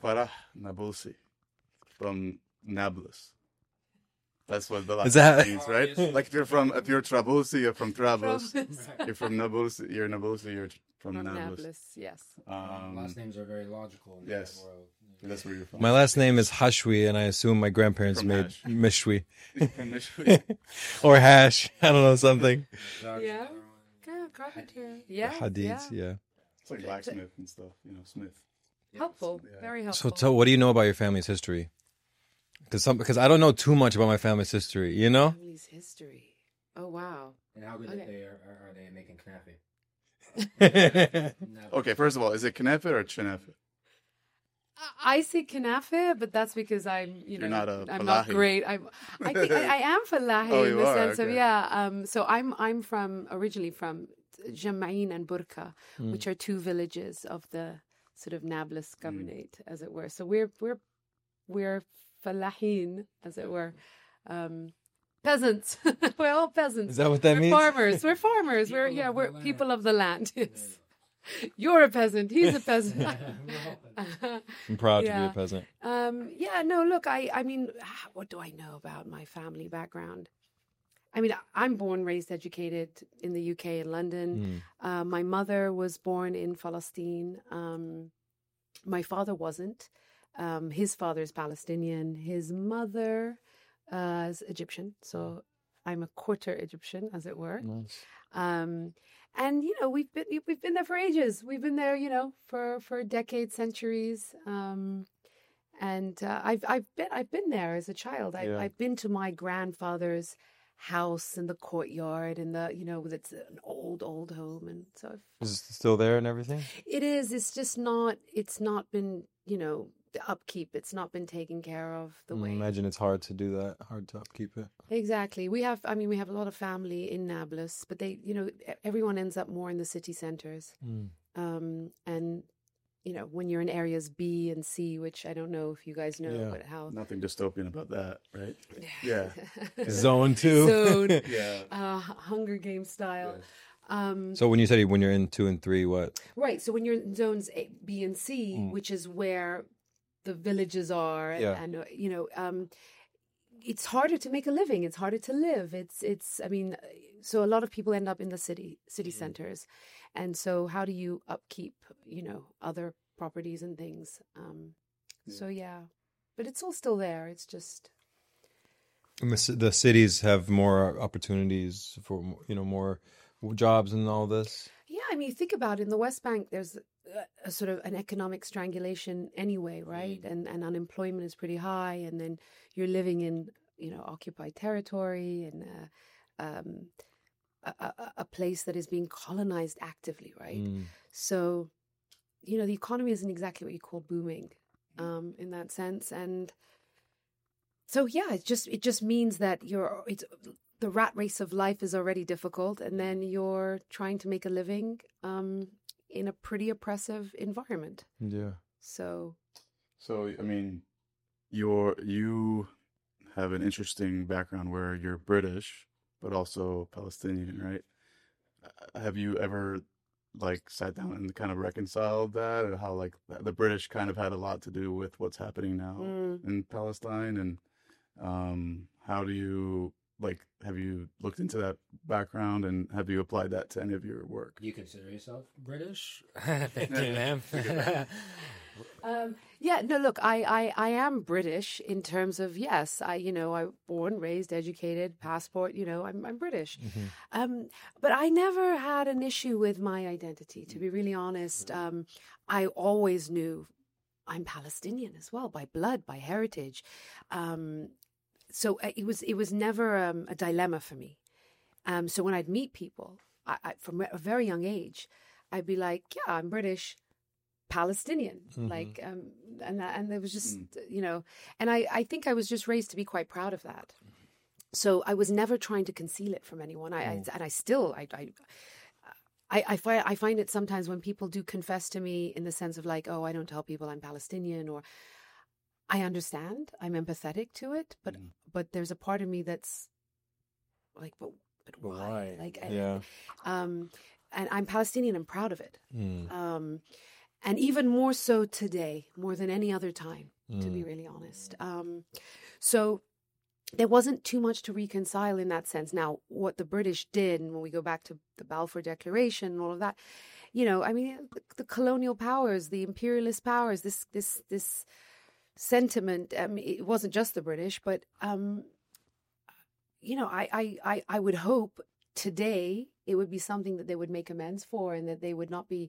Farah Nabulsi from Nablus. That's what the Is last that- means, right? Like if you're Trabulsi, you're from Trablus. You're from Nabulsi, you're from Nablus. Yes. Last names are very logical. In Yes. that world. That's where you're from. My last name is Hashwi, and I assume my grandparents From made Hash. Mishwi From Mishwi. or Hash. I don't know, something. Yeah. Carpenter. Yeah. Hadiths, yeah. It's like blacksmith and stuff, Smith. Helpful. Yeah. Very helpful. So what do you know about your family's history? Because I don't know too much about my family's history, you know? Family's history. Oh, wow. And how good Okay. are they at making knafe? Okay, first of all, is it Knefe or Chenefe? I say kanafe, but that's because I'm, You're not a I'm not Falahi. great. I think I am Falahi Oh, in you the are? sense of Okay. So I'm originally from Jama'in and Burka, which are two villages of the sort of Nablus governorate, as it were. So we're Falahin, as it were. Peasants. We're all peasants. Is that what that We're means? farmers. We're farmers. We're people of the land. Yes. You're a peasant. He's a peasant. I'm proud to be Yeah. a peasant. Look, I mean, what do I know about my family background? I mean, I'm born, raised, educated in the UK in London. My mother was born in Palestine. My father wasn't. His father is Palestinian. His mother is Egyptian. So I'm a quarter Egyptian, as it were. Nice. And we've been there for ages. We've been there, for decades, centuries. And I've been there as a child. I've been to my grandfather's house in the courtyard, and it's an old home, and so Is it still there and everything? it is. It's just not. It's not been, the upkeep. It's not been taken care of the way. Imagine it's hard to do that. Hard to upkeep it. Exactly. We have a lot of family in Nablus, but they, everyone ends up more in the city centers. And, when you're in areas B and C, which I don't know if you guys know, Yeah. but how. Nothing dystopian about that, right? Yeah. Zone 2. Zone, Yeah. Hunger Game style. So when you said when you're in 2 and 3, what? Right. So when you're in zones A, B, and C, which is where the villages are, Yeah. and it's harder to make a living. It's harder to live. So a lot of people end up in the city centers, and so how do you upkeep, other properties and things? So yeah, but it's all still there. It's just. And the cities have more opportunities for more jobs and all this. Yeah, I mean, think about it. In the West Bank, there's a sort of an economic strangulation anyway, right? And unemployment is pretty high, and then you're living in occupied territory and a place that is being colonized actively, right? So, the economy isn't exactly what you call booming in that sense, and so yeah, it just means that the rat race of life is already difficult, and then you're trying to make a living in a pretty oppressive environment. Yeah. So I mean, you have an interesting background where you're British, but also Palestinian, right? Have you ever sat down and kind of reconciled that, or how the British kind of had a lot to do with what's happening now in Palestine, and how do you have you looked into that background, and have you applied that to any of your work? Do you consider yourself British? Thank you, ma'am. Look, I am British in terms of, yes, I born, raised, educated, passport, I'm British. But I never had an issue with my identity, to be really honest. I always knew I'm Palestinian as well, by blood, by heritage. So it was never a dilemma for me. So when I'd meet people, I from a very young age, I'd be like, yeah, I'm British, Palestinian, and it was just, and I think I was just raised to be quite proud of that. So I was never trying to conceal it from anyone. I find it sometimes when people do confess to me in the sense of oh, I don't tell people I'm Palestinian, or I understand, I'm empathetic to it, but there's a part of me that's but why? Yeah. And I'm Palestinian and proud of it. and even more so today, more than any other time, to be really honest. So there wasn't too much to reconcile in that sense. Now, what the British did, and when we go back to the Balfour Declaration and all of that, I mean, the colonial powers, the imperialist powers, this sentiment. It wasn't just the British, but I would hope today it would be something that they would make amends for, and that they would not be,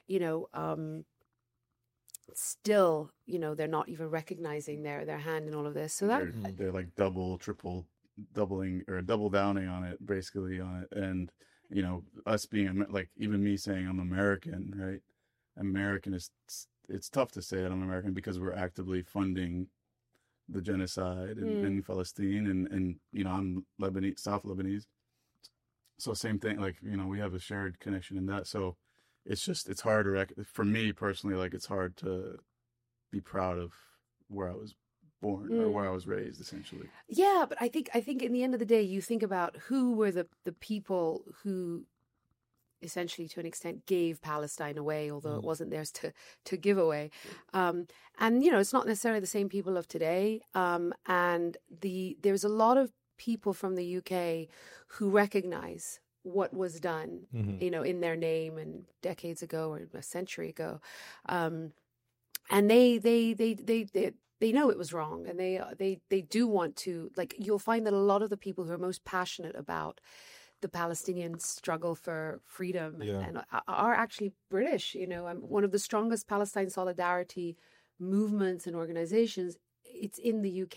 still, they're not even recognizing their hand in all of this. So that they're like double, triple, doubling or double downing on it, basically on it. And, us being like, even me saying I'm American, right? American it's tough to say that I'm American because we're actively funding the genocide in Palestine, and I'm Lebanese, South Lebanese. So same thing, like, we have a shared connection in that. So it's hard to for me personally, like, it's hard to be proud of where I was born or where I was raised, essentially. Yeah, but I think in the end of the day, you think about who were the people who essentially, to an extent, gave Palestine away, although it wasn't theirs to give away. And, it's not necessarily the same people of today. And there's a lot of people from the UK who recognize what was done, in their name and decades ago or a century ago. And they know it was wrong, and they do want to, like, you'll find that a lot of the people who are most passionate about the Palestinian struggle for freedom and are actually British. One of the strongest Palestine solidarity movements and organizations. It's in the UK.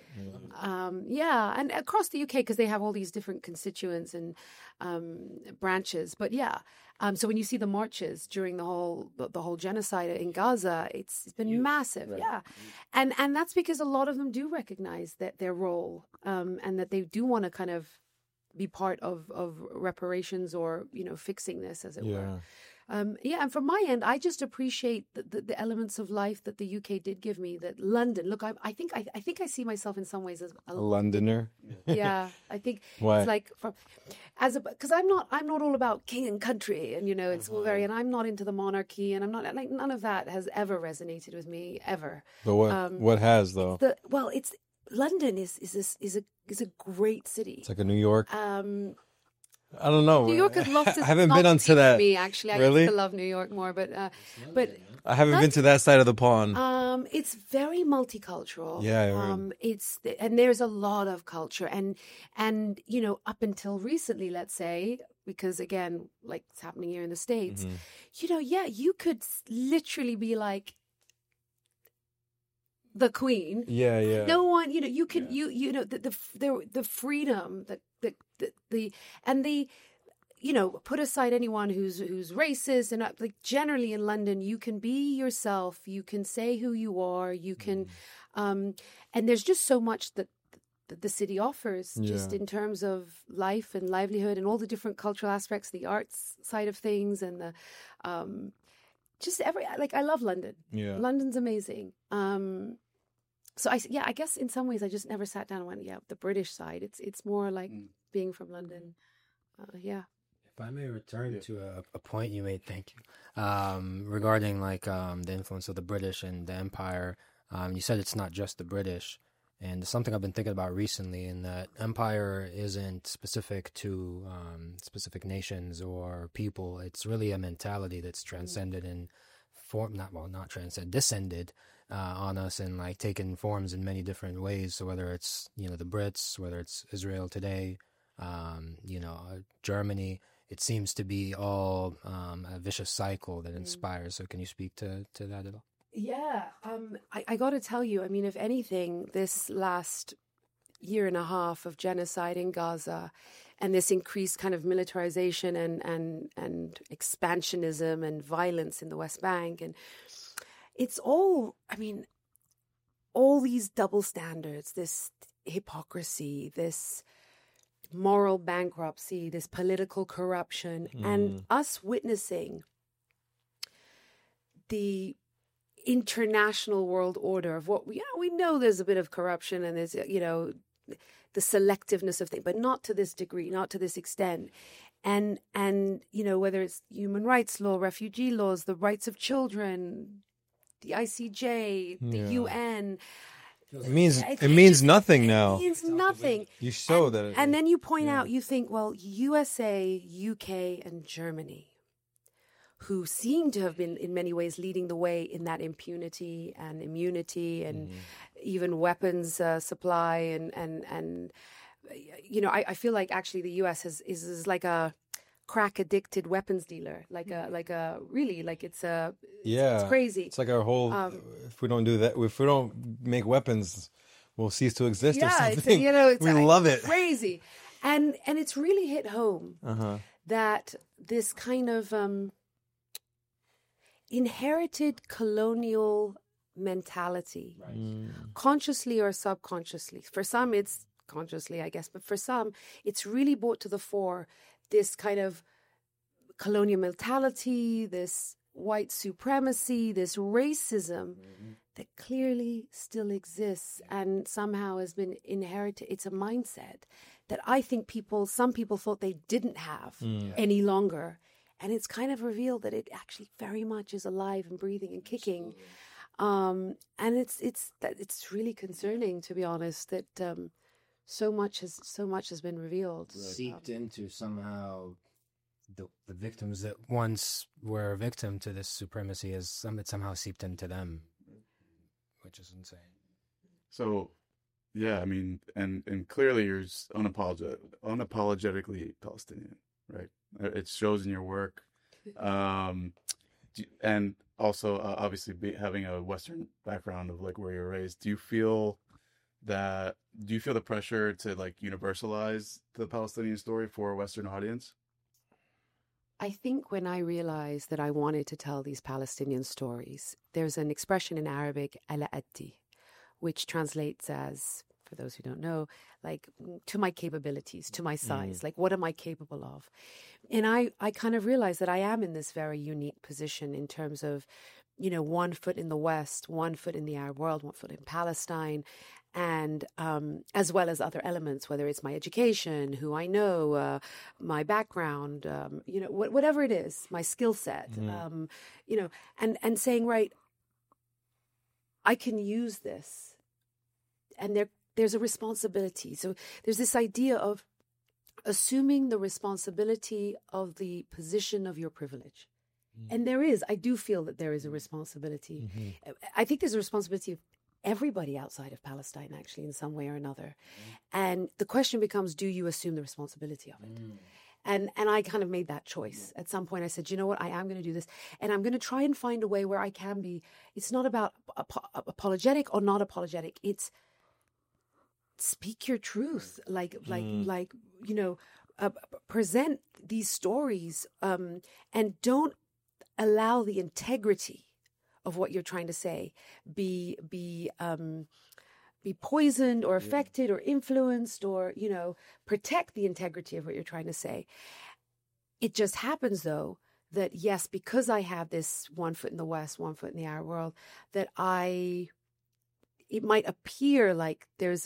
And across the UK, because they have all these different constituents and branches. But so when you see the marches during the whole genocide in Gaza, it's been massive. Right. And that's because a lot of them do recognize that their role, and that they do want to kind of be part of reparations or fixing this, as it were. And from my end, I just appreciate the elements of life that the UK did give me. That London, look, I think I see myself in some ways as a Londoner. Yeah, I think Why? It's like because I'm not all about king and country, and it's all very, and I'm not into the monarchy, and I'm not, like, none of that has ever resonated with me ever. But what has, though? London is a great city. It's like a New York. I don't know. New York has lost its I haven't been onto that. Me, actually, I really? used to love New York more, but I haven't been to that side of the pond. It's very multicultural. Yeah. And there's a lot of culture, and up until recently, let's say, because again, like it's happening here in the States, you could literally be like the Queen. Yeah. No one, you can, the freedom, put aside anyone who's racist, and like generally in London, you can be yourself, you can say who you are, you can, and there's just so much that the city offers, just in terms of life and livelihood and all the different cultural aspects, the arts side of things, and the, I love London. Yeah. London's amazing. So I guess in some ways I just never sat down and went, the British side. It's more like being from London. If I may return to a point you made, thank you, regarding the influence of the British and the Empire. You said it's not just the British, and it's something I've been thinking about recently, in that empire isn't specific to specific nations or people. It's really a mentality that's transcended and descended on us, and like taken forms in many different ways. So whether it's the Brits, whether it's Israel today, Germany, it seems to be all a vicious cycle that inspires. So can you speak to that at all? Yeah, I got to tell you, I mean, if anything, this last year and a half of genocide in Gaza and this increased kind of militarization and expansionism and violence in the West Bank, and it's all, I mean, all these double standards, this hypocrisy, this moral bankruptcy, this political corruption, and us witnessing the international world order of what we know there's a bit of corruption, and there's the selectiveness of things, but not to this degree, not to this extent. and whether it's human rights law, refugee laws, the rights of children, the ICJ, the UN. It means nothing now. It means nothing. You show that. And then you point out, you think, well, USA, UK, and Germany, who seem to have been in many ways leading the way in that impunity and immunity and even weapons supply and I feel like actually the US is like a crack addicted weapons dealer, it's crazy. It's like our whole if we don't do that, if we don't make weapons, we'll cease to exist or something. We love it. Crazy. And it's really hit home that this kind of inherited colonial mentality, consciously or subconsciously. For some, it's consciously, I guess, but for some, it's really brought to the fore this kind of colonial mentality, this white supremacy, this racism that clearly still exists and somehow has been inherited. It's a mindset that I think some people thought they didn't have any longer. And it's kind of revealed that it actually very much is alive and breathing and kicking. And it's really concerning, to be honest, that so much has been revealed. Seeped into somehow the victims that once were a victim to this supremacy it somehow seeped into them, which is insane. So, yeah, I mean, and clearly you're unapologetically Palestinian, right? It shows in your work, and also obviously having a Western background of like where you're raised. Do you feel the pressure to like universalize the Palestinian story for a Western audience? I think when I realized that I wanted to tell these Palestinian stories, there's an expression in Arabic, ala addi, which translates as, for those who don't know, like to my capabilities, to my size, like what am I capable of? And I kind of realized that I am in this very unique position in terms of, 1 foot in the West, 1 foot in the Arab world, 1 foot in Palestine, and as well as other elements, whether it's my education, who I know, my background, whatever it is, my skill set, and saying, right, I can use this. And there's a responsibility. So there's this idea of assuming the responsibility of the position of your privilege. And I do feel that there is a responsibility. I think there's a responsibility of everybody outside of Palestine, actually, in some way or another. And the question becomes, do you assume the responsibility of it? And I kind of made that choice. At some point I said, you know what, I am going to do this. And I'm going to try and find a way where I can be. It's not about apologetic or not apologetic. It's speak your truth, present these stories, and don't allow the integrity of what you're trying to say be poisoned or affected or influenced, or protect the integrity of what you're trying to say. It just happens, though, that yes, because I have this 1 foot in the West, 1 foot in the Arab world, that it might appear like there's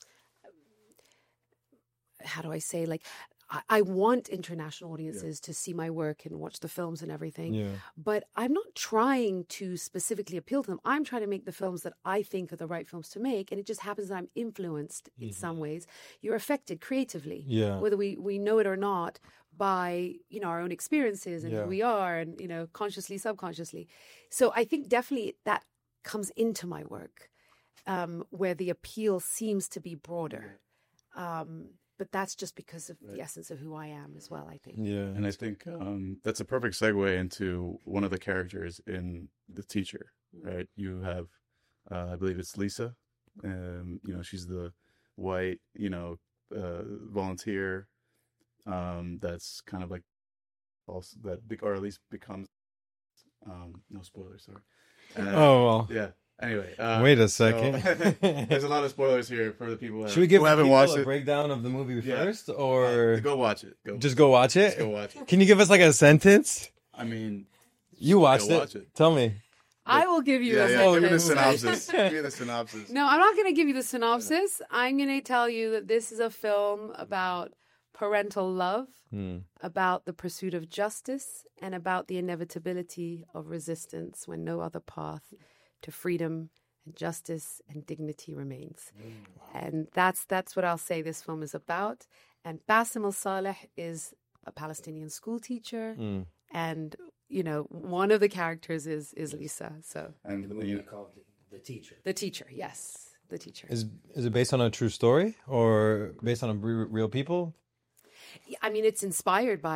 I want international audiences to see my work and watch the films and everything. But I'm not trying to specifically appeal to them. I'm trying to make the films that I think are the right films to make. And it just happens that I'm influenced in some ways. You're affected creatively, whether we know it or not, by, our own experiences and who we are, and, consciously, subconsciously. So I think definitely that comes into my work, where the appeal seems to be broader. But that's just because of the essence of who I am as well, I think. Yeah, and I think that's a perfect segue into one of the characters in The Teacher, right? You have, I believe it's Lisa. She's the white, volunteer that's kind of like also that, or at least becomes, no spoilers, sorry. Yeah. Anyway, wait a second. So, there's a lot of spoilers here for the people Should we give who haven't watched a it. Breakdown of the movie first, or go watch it? Just go watch it. Just go watch it. Can you give us like a sentence? I mean, you watched it. Watch it. Tell me. I will give you give me the synopsis. Give me the synopsis. No, I'm not going to give you the synopsis. I'm going to tell you that this is a film about parental love, Mm. about the pursuit of justice, and about the inevitability of resistance when no other path to freedom and justice and dignity remains. And that's what I'll say this film is about. And Bassem al-Saleh is a Palestinian school teacher, Mm. and one of the characters is Lisa. So And The movie called The Teacher. the teacher, yes, the teacher. Is it based on a true story or based on real people? I mean, it's inspired by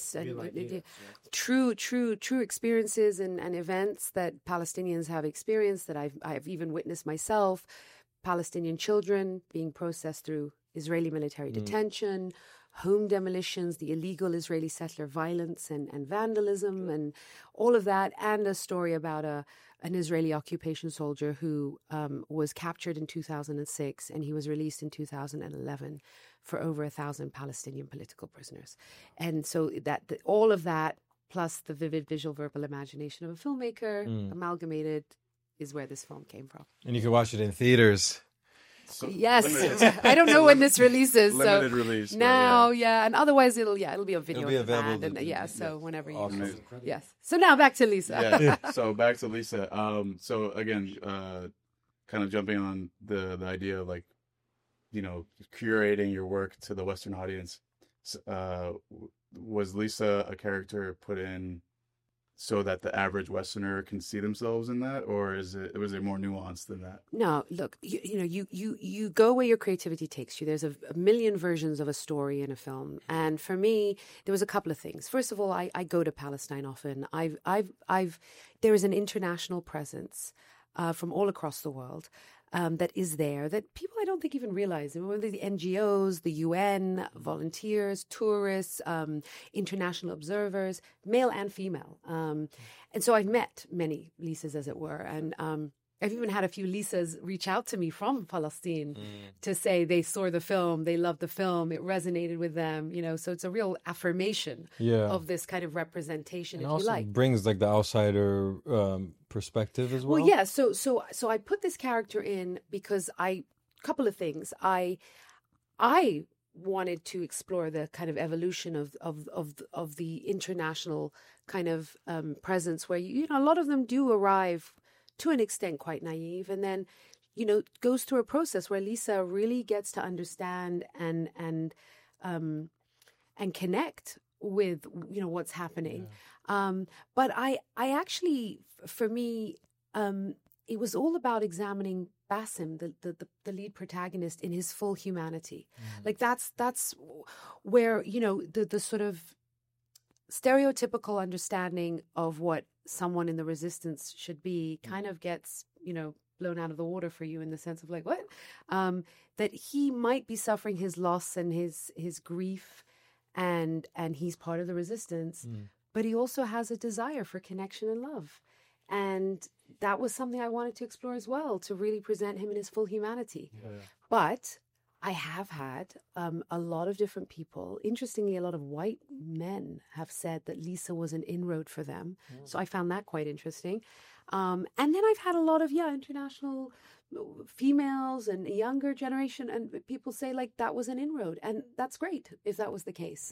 true experiences and events that Palestinians have experienced, that I've even witnessed myself. Palestinian children being processed through Israeli military detention, home demolitions, the illegal Israeli settler violence and vandalism, and all of that, and a story about an Israeli occupation soldier who was captured in 2006, and he was released in 2011 for over 1,000 Palestinian political prisoners. And so all of that, plus the vivid visual verbal imagination of a filmmaker, amalgamated, is where this film came from. And you can watch it in theaters. So Yes, limited. I don't know when this releases. Limited So release. but now, and otherwise it'll be a video It'll be on demand, available and so whenever you Awesome. yes. So now back to Lisa. yeah. So back to Lisa. So again, kind of jumping on the idea of like, curating your work to the Western audience. Was Lisa a character put in so that the average Westerner can see themselves in that, or was it more nuanced than that? No, look, you go where your creativity takes you. There's a million versions of a story in a film, and for me, there was a couple of things. First of all, I go to Palestine often. There is an international presence from all across the world. That is there, that people I don't think even realize. Whether the NGOs, the UN, volunteers, tourists, international observers, male and female. And so I've met many Lisas, as it were. And I've even had a few Lisas reach out to me from Palestine to say they saw the film, they loved the film, it resonated with them, so it's a real affirmation of this kind of representation, It if also you like. brings like the outsider perspective as well. Well, yeah. So I put this character in because couple of things. I wanted to explore the kind of evolution of the international kind of presence, where a lot of them do arrive to an extent quite naive, and then goes through a process where Lisa really gets to understand and connect with what's happening. But I actually, for me, it was all about examining Bassem, the lead protagonist, in his full humanity. Like that's where the sort of stereotypical understanding of what someone in the resistance should be kind of gets blown out of the water for you, in the sense of like, what? That he might be suffering his loss and his grief, and he's part of the resistance, but he also has a desire for connection and love. And that was something I wanted to explore as well, to really present him in his full humanity. But I have had a lot of different people, interestingly, a lot of white men have said that Lisa was an inroad for them. So I found that quite interesting. And then I've had a lot of, international females and a younger generation, and people say like that was an inroad. And that's great if that was the case.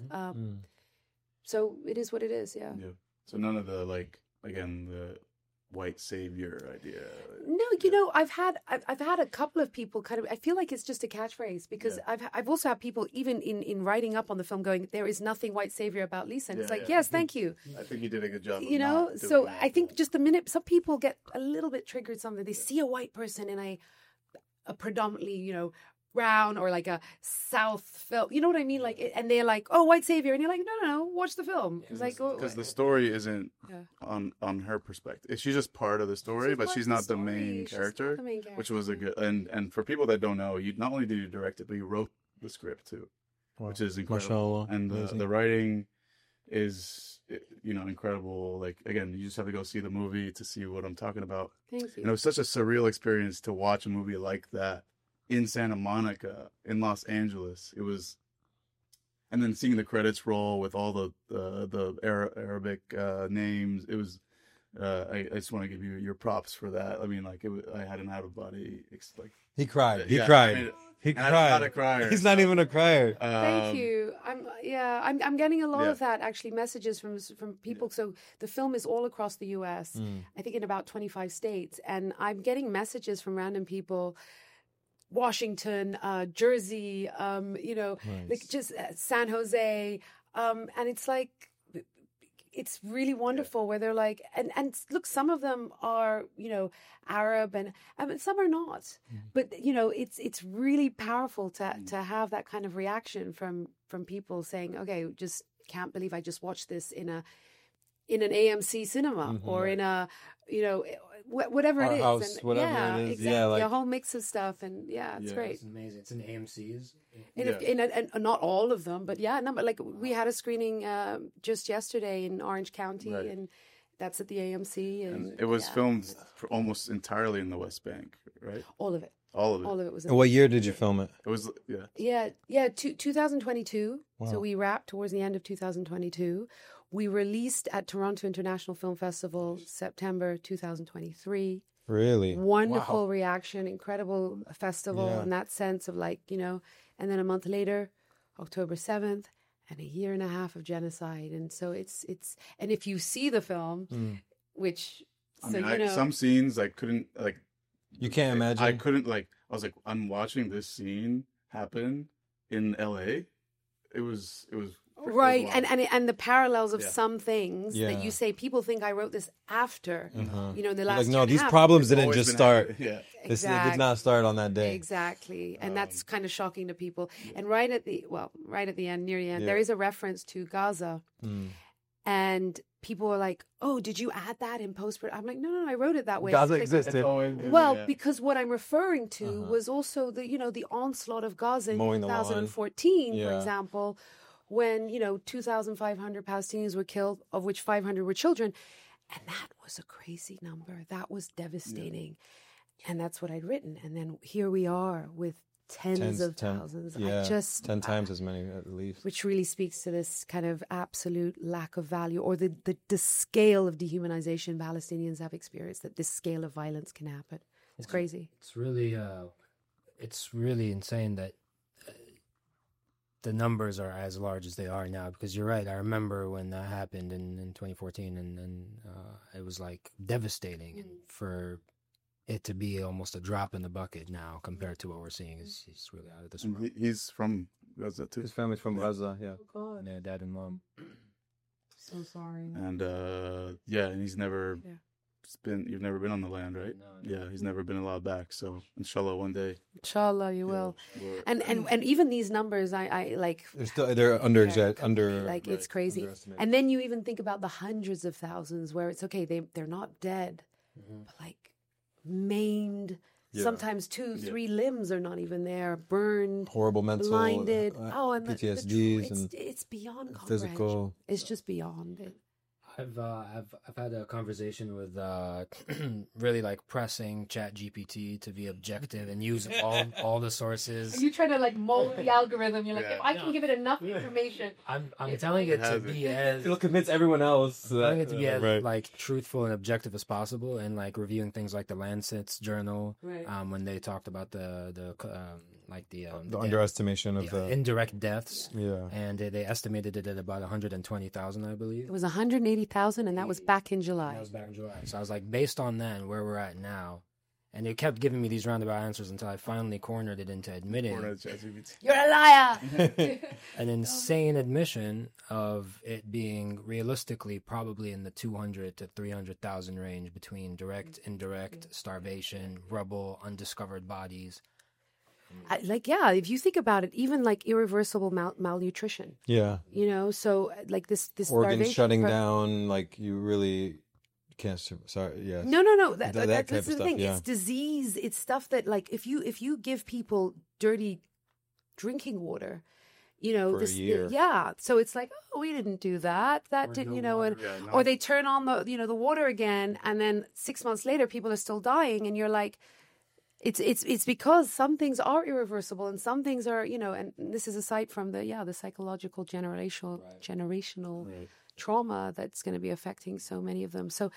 So it is what it is, yeah. So none of the, like, again, the white savior idea. No, I've had a couple of people kind of, I feel like it's just a catchphrase, because I've also had people even in writing up on the film going, there is nothing white savior about Lisa, and it's like, yes, thank you. I think you did a good job. So I think just the minute some people get a little bit triggered, something they see a white person in a predominantly brown or like a South film, you know what I mean? Like, and they're like, "Oh, white savior," and you're like, "No, watch the film." It's like, because the story isn't on her perspective. She's just part of the story, but she's not the main character, which was a good. And for people that don't know, you not only did you direct it, but you wrote the script too, which is incredible. Mashallah. And the writing is incredible. Like, again, you just have to go see the movie to see what I'm talking about. Thank you. And it was such a surreal experience to watch a movie like that in Santa Monica, in Los Angeles. It was, and then seeing the credits roll with all the Arabic names. It was I just want to give you your props for that. I mean, like I had an out of body like He cried. He yeah, cried. I mean, He and I'm not a cried. crier. He's not even a crier. Thank you. I'm getting a lot yeah. of that actually, messages from people. So the film is all across the U.S. I think in about 25 states, and I'm getting messages from random people. Washington, Jersey, like just San Jose, and it's like it's really wonderful where they're like, and look, some of them are Arab and some are not, but it's really powerful to have that kind of reaction from people saying, okay, just can't believe I just watched this in an AMC cinema or in a whatever Art it is, house, and whatever it is. exactly, Yeah, like a whole mix of stuff, and it's great. It's amazing. It's in AMC's. And not all of them, but like we had a screening just yesterday in Orange County, Right. and that's at the AMC, and it was filmed almost entirely in the West Bank, right? all of it. All of it. All of it was. And what year did you film it? It was, yeah. 2022. Wow. So we wrapped towards the end of 2022. We released at Toronto International Film Festival September 2023. Really? Wonderful reaction, incredible festival Yeah. in that sense of like, and then a month later, October 7th, and a year and a half of genocide. And so it's and if you see the film, which, I mean, some scenes I couldn't, like, You can't imagine. I couldn't, like, I was like, I'm watching this scene happen in LA. It was right, wow. and the parallels of Yeah. some things that Yeah. you say, people think I wrote this after, in the last like, year no, and a these half. problems didn't Always just been start. happening. Yeah. This it did not start on that day. Exactly. And that's kind of shocking to people. And right at the end, near the end, Yeah. there is a reference to Gaza. Mm. And people were like, oh, did you add that in post? I'm like, no, I wrote it that way. Gaza Like, existed. well, because what I'm referring to was also the onslaught of Gaza in Mowing the lawn. 2014, for Yeah. example, when, 2,500 Palestinians were killed, of which 500 were children. And that was a crazy number. That was devastating. And that's what I'd written. And then here we are with tens of thousands. Yeah, I just 10 times as many at least. which really speaks to this kind of absolute lack of value, or the scale of dehumanization Palestinians have experienced, that this scale of violence can happen. It's crazy. It's really insane that the numbers are as large as they are now, because you're right. I remember when that happened in 2014, and it was like devastating. And for it to be almost a drop in the bucket now compared to what we're seeing is really out of this world. He's from Gaza too. His family's from Gaza, yeah. Yeah, dad and mom. So sorry. And and he's never you've never been on the land, right? No. Yeah, he's never been allowed back. So inshallah one day. Inshallah, you will. And even these numbers, I like. They're under Like it's crazy. underestimated. And then you even think about the hundreds of thousands where it's okay, they're not dead, but like maimed. Yeah. Sometimes 2-3 limbs are not even there, burned, horrible mental blinded. And PTSDs it's beyond comprehension. physical. It's just beyond it. I've had a conversation with really like pressing ChatGPT to be objective and use all the sources. You trying to like mold the algorithm? You're like, Yeah. if I can give it enough information. I'm telling it to be as It'll convince everyone else. I think it to be as right. like truthful and objective as possible, and like reviewing things like the Lancet's journal, Right. when they talked about the underestimation of the indirect deaths, yeah. and they estimated it at about 120,000, I believe. It was 180,000, and that was back in July. That was back in July. So I was like, based on that and where we're at now, and it kept giving me these roundabout answers until I finally cornered it into admitting You're a liar. an insane admission of it being realistically probably in the 200 to 300,000 range between direct, indirect, starvation, rubble, undiscovered bodies. If you think about it, even like irreversible malnutrition, Yeah. so like this Organs starvation shutting down, like you really can't. Sorry, yeah. No. That That's type the of stuff, thing. yeah. It's disease. It's stuff that like if you give people dirty drinking water, For a year. So it's like, oh, we didn't do that. That didn't, or they turn on the water again, and then 6 months later, people are still dying, and you're like. It's because some things are irreversible and some things are, and this is aside from the psychological generational trauma that's going to be affecting so many of them. So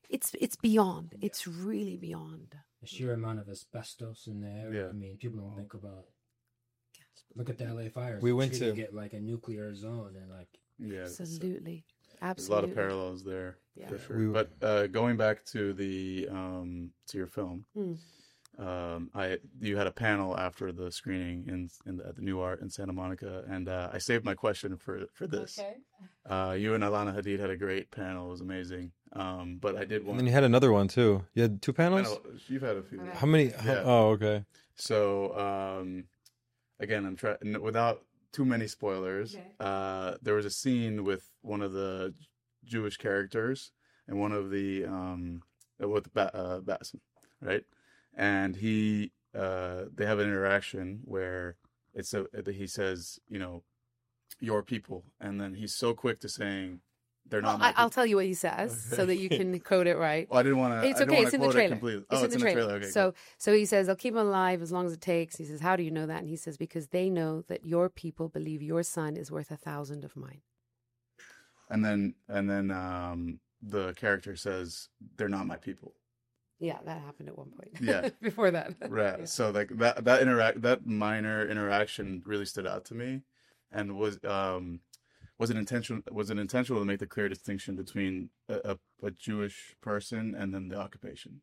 it's beyond. It's really beyond. The sheer amount of asbestos in the air. Yeah. I mean, people don't think about. Look at the LA fires. We went Treating to- it like a nuclear zone, and like Yeah, it's- Absolutely. there's a lot of parallels there Yeah. for sure. We- But going back to the to your film, Mm. You had a panel after the screening at the New Art in Santa Monica, and I saved my question for this. Okay. You and Alana Hadid had a great panel; it was amazing. But I did And want. then you had another one too. You had two panels. You've had a few. Okay. How many? Yeah. Oh, okay. So again, I'm trying without too many spoilers. Okay. There was a scene with one of the Jewish characters and one of the with Batson, right? And they have an interaction where he says, your people, and then he's so quick to saying they're not. Well, I'll tell you what he says so that you can quote it right. Well, I didn't want to. It's okay. It's in the trailer. Oh, It's in the trailer. Okay, so he says, "They'll keep him alive as long as it takes." He says, "How do you know that?" And he says, "Because they know that your people believe your son is worth 1,000 of mine." And then the character says, "They're not my people." Yeah, that happened at one point. Yeah. Before that. Right. Yeah. So like that minor interaction really stood out to me, and was it intentional to make the clear distinction between a Jewish person and then the occupation?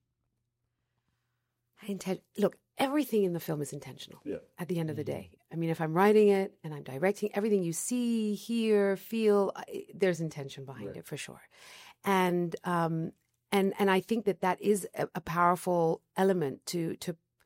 Look, everything in the film is intentional. Yeah. At the end of the day, I mean, if I'm writing it and I'm directing, everything you see, hear, feel, there's intention behind Right. it for sure, and I think that is a powerful element to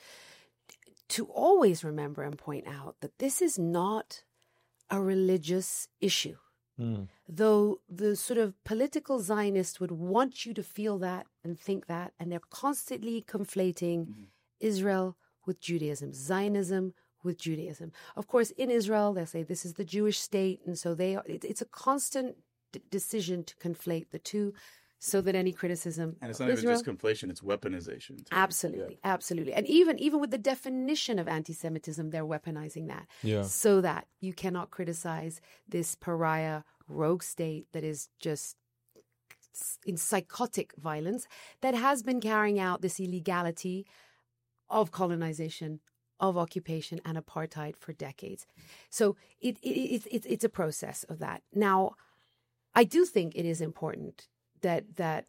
always remember and point out that this is not a religious issue. Mm. Though the sort of political Zionist would want you to feel that and think that, and they're constantly conflating Israel with Judaism, Zionism with Judaism. Of course, in Israel, they'll say this is the Jewish state, and so it's a constant decision to conflate the two, so that any criticism And it's of not Israel, even just conflation; it's weaponization. too. absolutely, absolutely, and even with the definition of anti-Semitism, they're weaponizing that, Yeah. so that you cannot criticize this pariah rogue state that is just in psychotic violence that has been carrying out this illegality of colonization, of occupation and apartheid for decades. So it's a process of that. Now, I do think it is important that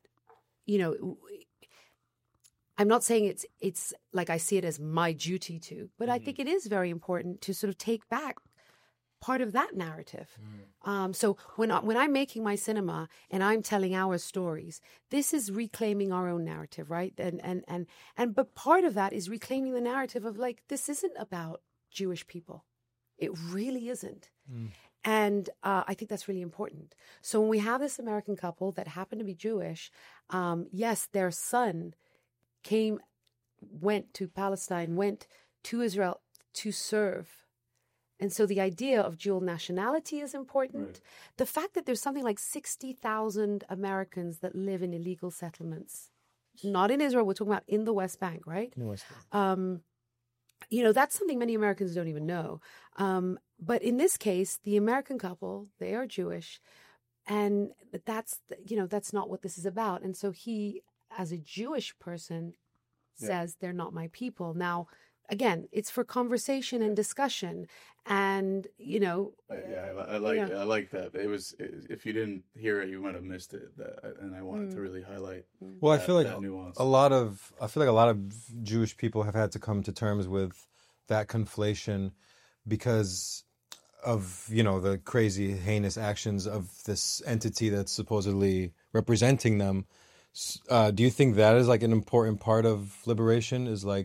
I'm not saying it's like I see it as my duty to, but I think it is very important to sort of take back part of that narrative. So when I'm making my cinema and I'm telling our stories, this is reclaiming our own narrative, right? And but part of that is reclaiming the narrative of like, this isn't about Jewish people. It really isn't. And I think that's really important. So when we have this American couple that happened to be Jewish, yes, their son went to Palestine, went to Israel to serve. And so the idea of dual nationality is important. Right. The fact that there's something like 60,000 Americans that live in illegal settlements, not in Israel, we're talking about in the West Bank, right? That's something many Americans don't even know. But in this case, the American couple, they are Jewish, and that's not what this is about. And so he, as a Jewish person, says they're not my people. Now, again, it's for conversation and discussion, and I like that. It was, if you didn't hear it, you might have missed it. And I wanted to really highlight. Well, that, I feel like that nuance. a lot of Jewish people have had to come to terms with that conflation because of the crazy heinous actions of this entity that's supposedly representing them. Do you think that is like an important part of liberation? Is like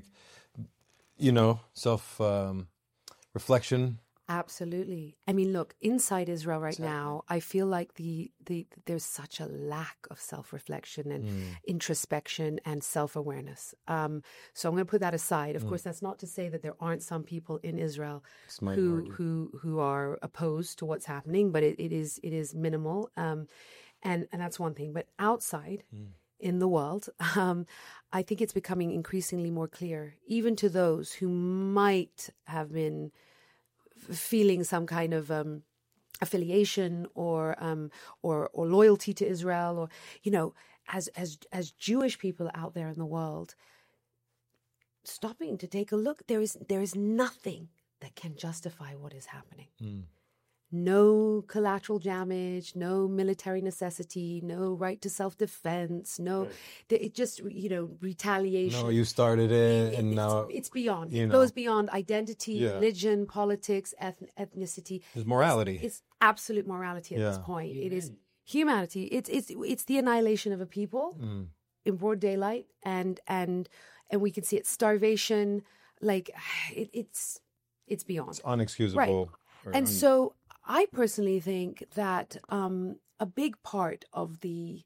self reflection? Absolutely. I mean, look, inside Israel right now, I feel like there's such a lack of self-reflection and introspection and self-awareness. So I'm going to put that aside. Of course, that's not to say that there aren't some people in Israel who are opposed to what's happening, but it is minimal. And that's one thing. But outside in the world, I think it's becoming increasingly more clear, even to those who might have been feeling some kind of affiliation or loyalty to Israel, or as Jewish people out there in the world, stopping to take a look, there is nothing that can justify what is happening. No collateral damage, no military necessity, no right to self-defense, no, it just, retaliation. No, you started it, and now it's beyond. you It know. goes beyond identity, religion, politics, ethnicity. There's morality. It's absolute morality at this point. It is humanity. It's the annihilation of a people in broad daylight, and we can see it. Starvation, like it's beyond. It's unexcusable. Right. And so I personally think that a big part of the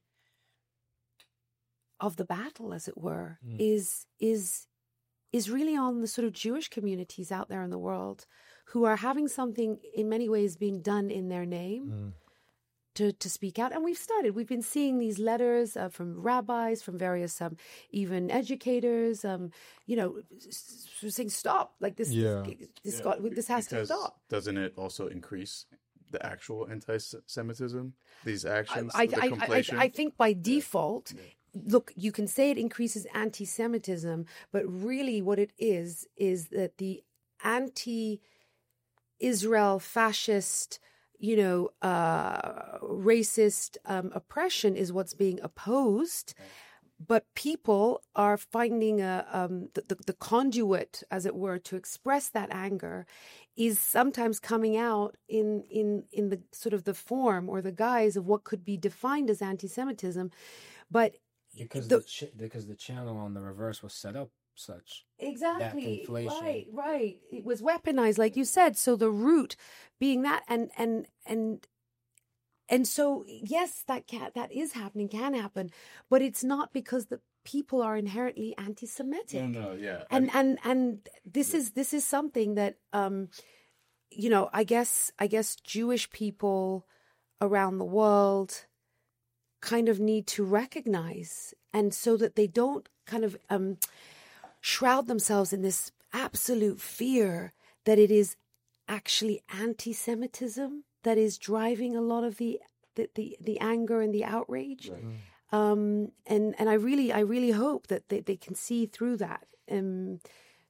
battle, as it were, is really on the sort of Jewish communities out there in the world who are having something in many ways being done in their name to speak out. And we've been seeing these letters from rabbis, from various even educators, saying stop, like this, this has to stop. Doesn't it also increase the actual anti-Semitism? These actions, I think by default, look, you can say it increases anti-Semitism, but really what it is that the anti-Israel fascist, racist oppression is what's being opposed, but people are finding the conduit, as it were, to express that anger is sometimes coming out in the sort of the form or the guise of what could be defined as anti-Semitism, but because the channel on the reverse was set up such. Exactly. That conflation. Right. It was weaponized, like you said. So the root being that, and so yes, that is happening, can happen, but it's not because the people are inherently anti-Semitic. No, yeah. And this is something that I guess Jewish people around the world kind of need to recognize, and so that they don't kind of shroud themselves in this absolute fear that it is actually anti-Semitism that is driving a lot of the anger and the outrage. Right. And I really hope that they can see through that. And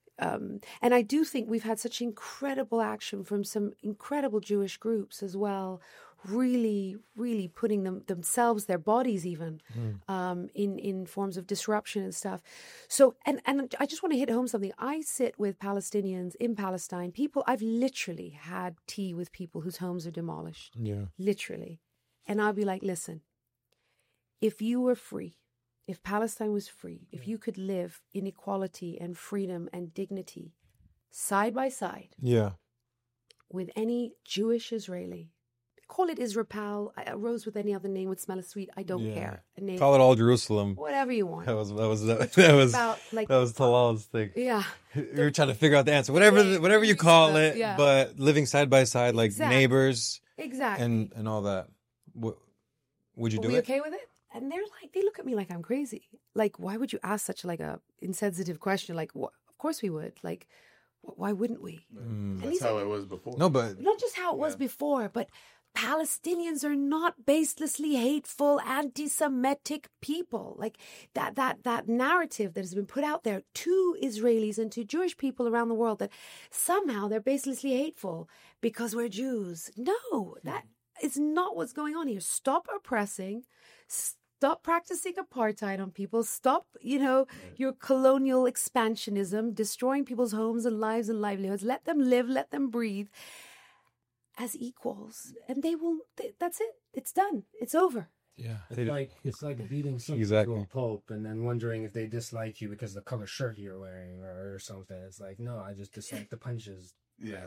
I do think we've had such incredible action from some incredible Jewish groups as well, really, really putting themselves, their bodies even, in forms of disruption and stuff. So, and I just want to hit home something. I sit with Palestinians in Palestine. I've literally had tea with people whose homes are demolished. Yeah. Literally. And I'll be like, listen, if you were free, if Palestine was free, if you could live in equality and freedom and dignity side by side with any Jewish Israeli, call it Israel, a rose with any other name would smell as sweet. I don't care. A name, call it all Jerusalem. whatever you want. That was About, like, that was Talal's thing. Yeah. We were trying to figure out the answer. Whatever you call it, but living side by side like neighbors. Exactly. And all that. Would you do Are we it? okay with it? And they're like, they look at me like I'm crazy. Like, why would you ask such like a insensitive question? Like, of course we would. Like, why wouldn't we? That's how it was before. No, but not just how it was before, but Palestinians are not baselessly hateful, anti-Semitic people. Like that narrative that has been put out there to Israelis and to Jewish people around the world that somehow they're baselessly hateful because we're Jews. No, that is not what's going on here. Stop oppressing. Stop practicing apartheid on people. Stop, your colonial expansionism, destroying people's homes and lives and livelihoods. Let them live, let them breathe as equals. And that's it. It's done. It's over. yeah, It's like beating something to a pulp and then wondering if they dislike you because of the color shirt you're wearing or something. It's like, no, I just dislike the punches. Yeah.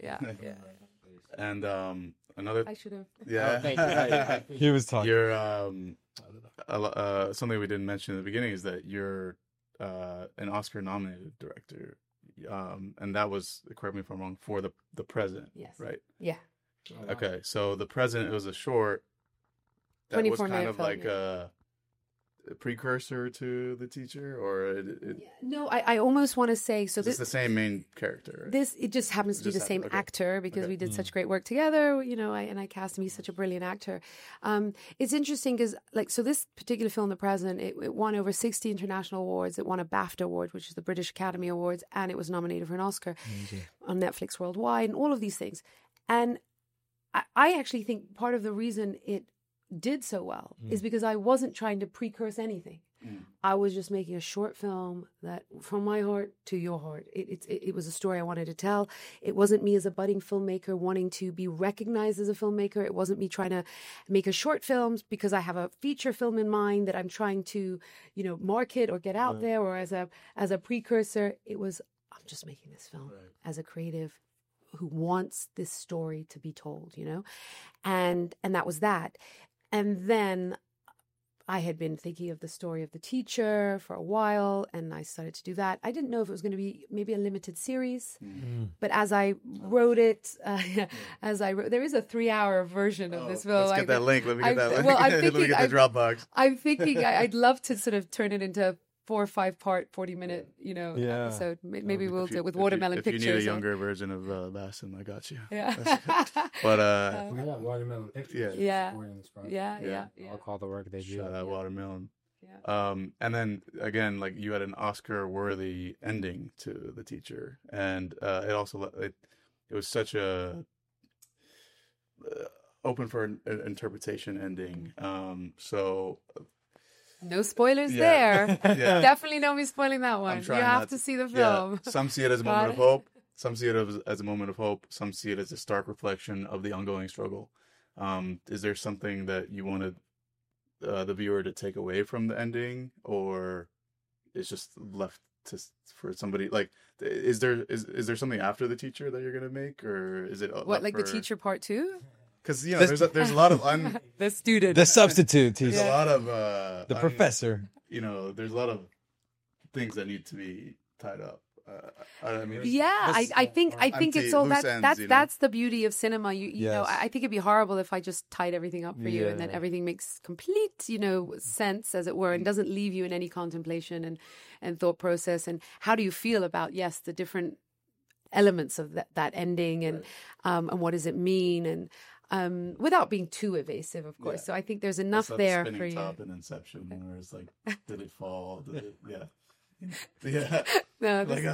Yeah. And another. I should have. Yeah. Oh, thank you. he was talking. You're something we didn't mention at the beginning is that you're an Oscar-nominated director, and that was, correct me if I'm wrong, for the President. Yes. Right. Yeah. Okay, so the President, it was a short that was 24-minute kind of film, like a precursor to the teacher, or No, I almost want to say so. it's This the same main character? Right? this it just happens to be the same okay. actor because Okay. we did such great work together. You know, I cast him. He's such a brilliant actor. It's interesting because so this particular film, The President, it won over 60 international awards. It won a BAFTA award, which is the British Academy Awards, and it was nominated for an Oscar on Netflix worldwide, and all of these things. And I actually think part of the reason it did so well is because I wasn't trying to precurse anything. I was just making a short film that, from my heart to your heart, it was a story I wanted to tell. It wasn't me as a budding filmmaker wanting to be recognized as a filmmaker. It wasn't me trying to make a short film because I have a feature film in mind that I'm trying to, market or get out there, or as a precursor. It was, I'm just making this film as a creative who wants this story to be told, and that was that. And then I had been thinking of the story of the teacher for a while, and I started to do that. I didn't know if it was going to be maybe a limited series, but as I wrote it, there is a 3-hour version of this film. Let's get that link. Let me get that link. Well, I'm Let me thinking, get the Dropbox. I'm thinking I'd love to sort of turn it into 4 or 5 part, 40-minute, Yeah. episode. Maybe we'll do it with Watermelon if Pictures. you need a younger version of Bassin, I got you. Yeah. But We got Watermelon Pictures. Yeah. supporting this project. Yeah. I'll call the work they do. shout out Watermelon. Yeah. And then again, like you had an Oscar-worthy ending to The Teacher, and it also it was such a open for an interpretation ending. So No spoilers Yeah. there. Yeah. Definitely don't be spoiling that one. I'm You trying have not to see the Yeah, film. some see it as a Got moment of it? hope. Some see it as a moment of hope. Some see it as a stark reflection of the ongoing struggle. Is there something that you wanted the viewer to take away from the ending, or it's just left for somebody? Like, is there something after The Teacher that you're gonna make, or is it What, like the teacher part 2? Because there's a lot of The student. The substitute. there's He's a lot of the professor. there's a lot of things that need to be tied up. I mean, Yeah, I think it's all loose that. ends, That's the beauty of cinema. You know, Yes. I think it'd be horrible if I just tied everything up for you, and then Yeah. everything makes complete, sense, as it were, and doesn't leave you in any contemplation and thought process. And how do you feel about the different elements of that ending, and what does it mean, and without being too evasive, of course. Yeah. So I think there's enough It's like there spinning for you. top in Inception, where it's like, did it fall? Yeah. No, Like,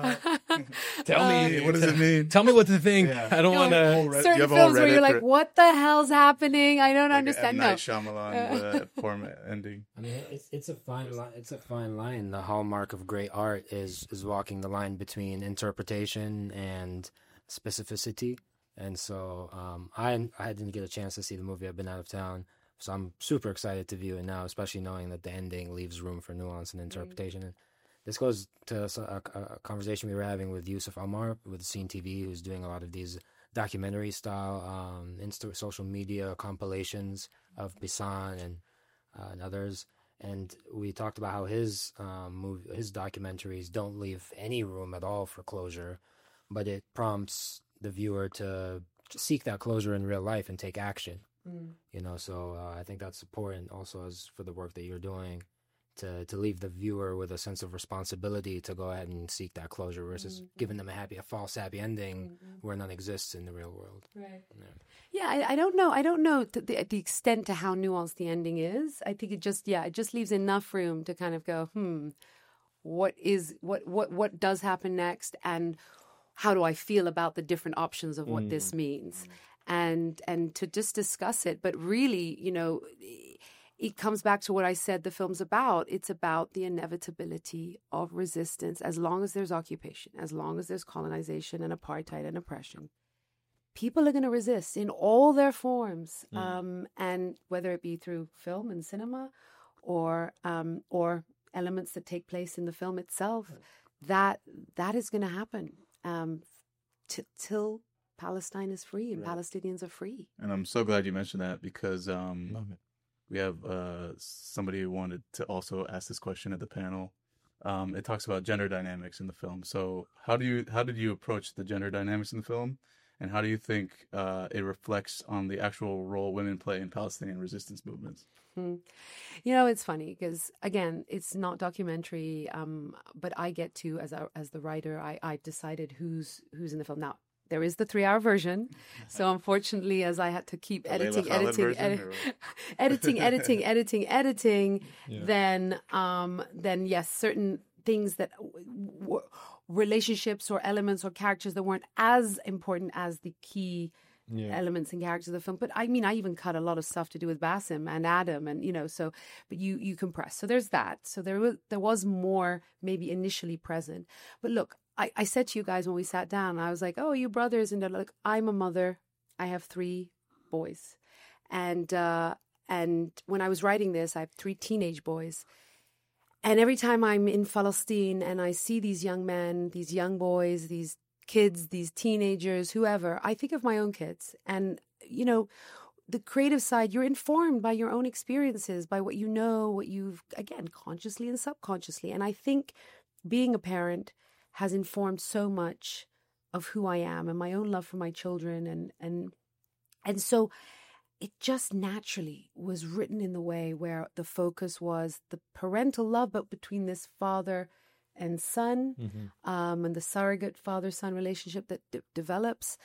Tell me, what does it mean? Tell me what to think. Yeah. I don't want to. You certain have a films whole where you're Reddit like, for- what the hell's happening? I don't Like understand. M. No. Night Shyamalan poor ending. I mean, it's a fine line. It's a fine line. The hallmark of great art is walking the line between interpretation and specificity. And so, I didn't get a chance to see the movie. I've been out of town, so I'm super excited to view it now, especially knowing that the ending leaves room for nuance and interpretation. And this goes to a conversation we were having with Yusuf Almar with Scene TV, who's doing a lot of these documentary style social media compilations of Bissan and others. And we talked about how his documentaries don't leave any room at all for closure, but it prompts the viewer to seek that closure in real life and take action. So I think that's important also as for the work that you're doing, to leave the viewer with a sense of responsibility to go ahead and seek that closure versus giving them a false happy ending where none exists in the real world. Right. Yeah, I don't know. I don't know the extent to how nuanced the ending is. I think it just leaves enough room to kind of go, what does happen next, and how do I feel about the different options of what this means, and to just discuss it. But really, it comes back to what I said the film's about. It's about the inevitability of resistance. As long as there's occupation, as long as there's colonization and apartheid and oppression, people are going to resist in all their forms. And whether it be through film and cinema or elements that take place in the film itself, that is going to happen till Palestine is free and Palestinians are free. And I'm so glad you mentioned that, because we have somebody who wanted to also ask this question at the panel. It talks about gender dynamics in the film. So how did you approach the gender dynamics in the film? and how do you think it reflects on the actual role women play in Palestinian resistance movements? You know, it's funny because again, it's not documentary, but I get to as the writer, I decided who's in the film. Now there is the 3-hour version, so unfortunately, as I had to keep editing, then yes, certain things that relationships or elements or characters that weren't as important as the key elements and characters of the film. But I mean, I even cut a lot of stuff to do with Bassem and Adam, and so. But you compress. So there's that. So there was more maybe initially present. But look, I said to you guys when we sat down, I was like, "Oh, you brothers," and they're like, "I'm a mother. I have 3 boys," and when I was writing this, I have 3 teenage boys. And every time I'm in Palestine and I see these young men, these young boys, these kids, these teenagers, whoever, I think of my own kids. And, the creative side, you're informed by your own experiences, by what you know, what you've, again, consciously and subconsciously. And I think being a parent has informed so much of who I am and my own love for my children. And so it just naturally was written in the way where the focus was the parental love, but between this father and son, and the surrogate father-son relationship that develops.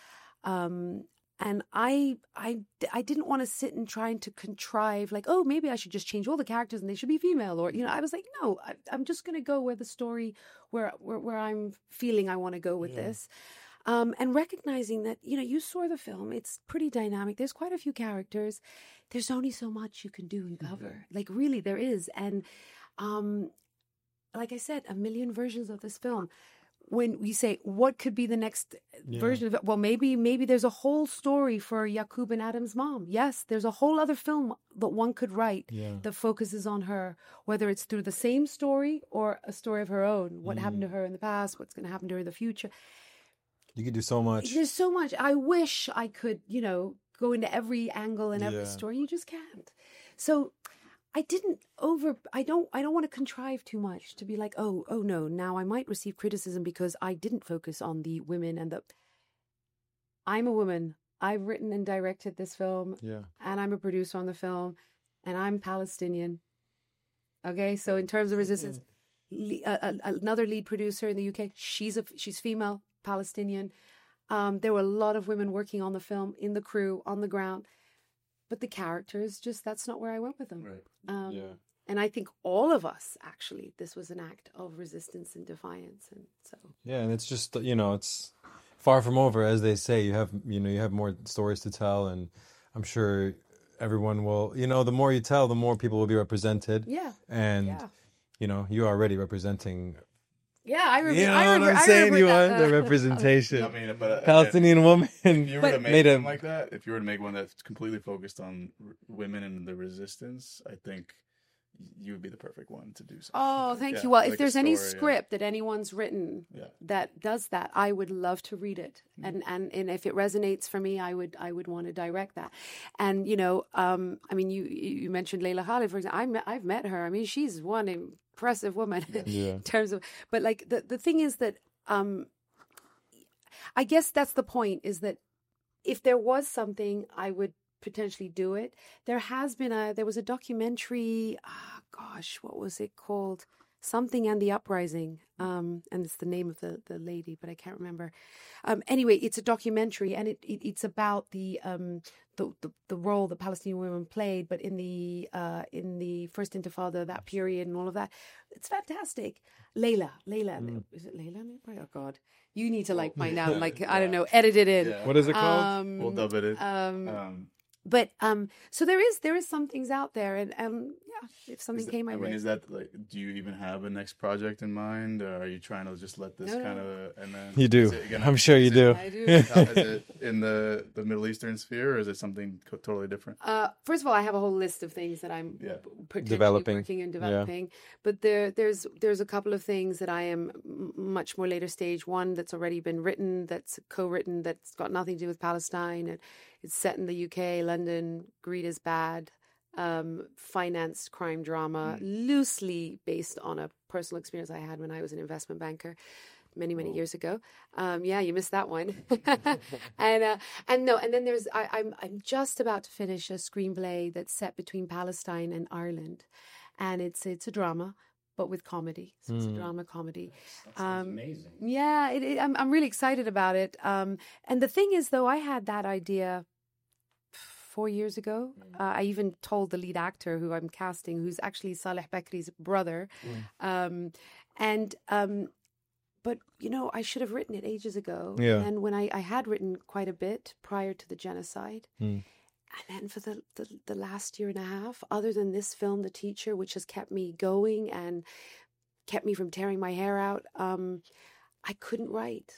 And I didn't want to sit and trying to contrive like, oh, maybe I should just change all the characters and they should be female. Or, I was like, no, I'm just going to go where the story, where I'm feeling I want to go with this. And recognizing that, you saw the film, it's pretty dynamic. There's quite a few characters. There's only so much you can do and cover. Like, really, there is. And like I said, a million versions of this film. When we say, what could be the next version of it? Well, maybe there's a whole story for Yaqub and Adam's mom. Yes, there's a whole other film that one could write that focuses on her, whether it's through the same story or a story of her own. What happened to her in the past, what's going to happen to her in the future. You could do so much. There's so much. I wish I could, go into every angle and every story. You just can't. So I don't want to contrive too much to be like, oh no, now I might receive criticism because I didn't focus on the women I'm a woman. I've written and directed this film. And I'm a producer on the film, and I'm Palestinian. Okay. So in terms of resistance, another lead producer in the UK, she's female, Palestinian. There were a lot of women working on the film, in the crew, on the ground. But the characters, that's not where I went with them. Right. And I think all of us, actually, this was an act of resistance and defiance. And so. Yeah, and it's just, it's far from over, as they say. You have more stories to tell, and I'm sure everyone will, the more you tell, the more people will be represented. Yeah. And, you're already representing. Yeah, I remember. You know what I'm saying? You are the representation. I mean, but Palestinian woman. If you were to make one like that, if you were to make one that's completely focused on women and the resistance, I think you would be the perfect one to do something. Oh, thank you. Well, if there's any script that anyone's written that does that, I would love to read it. And if it resonates for me, I would want to direct that. And I mean, you mentioned Layla Khalid, for example. I've met her. I mean, she's one impressive woman in terms of, but like the thing is that I guess that's the point, is that if there was something, I would potentially do it. There was a documentary, what was it called? Something and the Uprising. And it's the name of the lady, but I can't remember. Anyway, it's a documentary, and it's about the role that Palestinian women played, but in the First Intifada, that period and all of that. It's fantastic. Layla. Is it Layla? Oh God. You need to find out, I don't know, edit it in. Yeah. What is it called? We'll dub it in. But so there is some things out there, and if something came my way. Is that do you even have a next project in mind, or are you trying to just let this kind of and then you do? I'm sure you do. I do. Is it in the Middle Eastern sphere, or is it something totally different? First of all, I have a whole list of things that I'm developing, working and developing. But there's a couple of things that I am much more later stage. One that's already been written, that's co-written, that's got nothing to do with Palestine, and it's set in the UK, London. Greed is Bad, financed crime drama, loosely based on a personal experience I had when I was an investment banker. many years ago. Yeah, you missed that one. And then there's I'm just about to finish a screenplay that's set between Palestine and Ireland, and it's a drama, but with comedy. So it's a drama comedy. That sounds amazing. Yeah, I'm really excited about it. And the thing is, though, I had that idea 4 years ago. I even told the lead actor who I'm casting, who's actually Saleh Bakri's brother. But, I should have written it ages ago. Yeah. And when I had written quite a bit prior to the genocide. And then for the last year and a half, other than this film, The Teacher, which has kept me going and kept me from tearing my hair out, I couldn't write.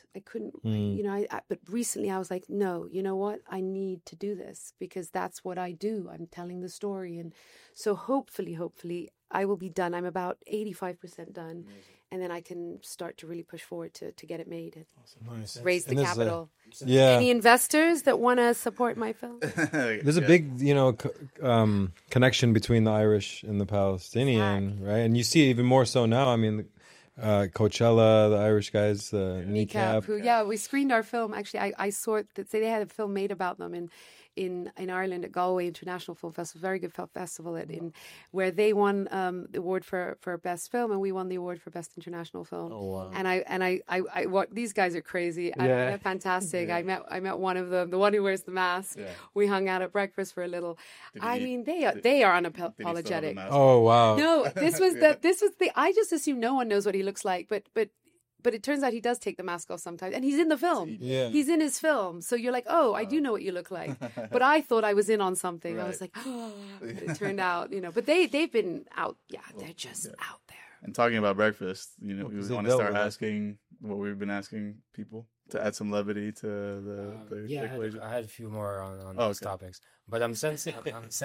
But recently I was like, no, you know what? I need to do this because that's what I do. I'm telling the story. And so hopefully I will be done. I'm about 85% done. And then I can start to really push forward to get it made and Nice. raise the And there's capital. Yeah. Any investors that want to support my film? There's a big, connection between the Irish and the Palestinian, right? And you see it even more so now. I mean, Coachella, the Irish guys, the Kneecap. We screened our film. Actually, I saw that they had a film made about them in Ireland at Galway International Film Festival, very good film festival, where they won the award for best film, and we won the award for best international film. Oh wow! And I what these guys are crazy. They're fantastic. Yeah. I met one of them, the one who wears the mask. Yeah. We hung out at breakfast for a little. They are unapologetic. Oh wow! No, this was the. I just assume no one knows what he looks like, but it turns out he does take the mask off sometimes. And he's in the film. Yeah. He's in his film. So you're like, oh, I do know what you look like. But I thought I was in on something. Right. I was like, oh. But it turned out, But they've been out. Yeah, they're just out there. And talking about breakfast, we want to start asking what we've been asking people to add some levity to the equation. I had a few more on those topics. But I'm sensing...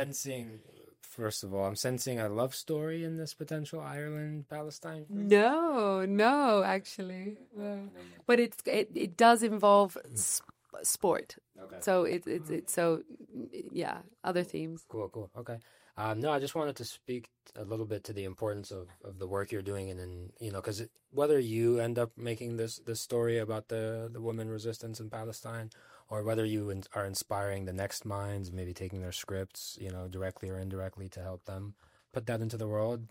First of all, I'm sensing a love story in this potential Ireland-Palestine film. No, actually. No. But it does involve sport. Okay. So other themes. Cool. Okay. No, I just wanted to speak a little bit to the importance of the work you're doing, and because whether you end up making this story about the women resistance in Palestine, or whether you are inspiring the next minds, maybe taking their scripts, directly or indirectly to help them put that into the world,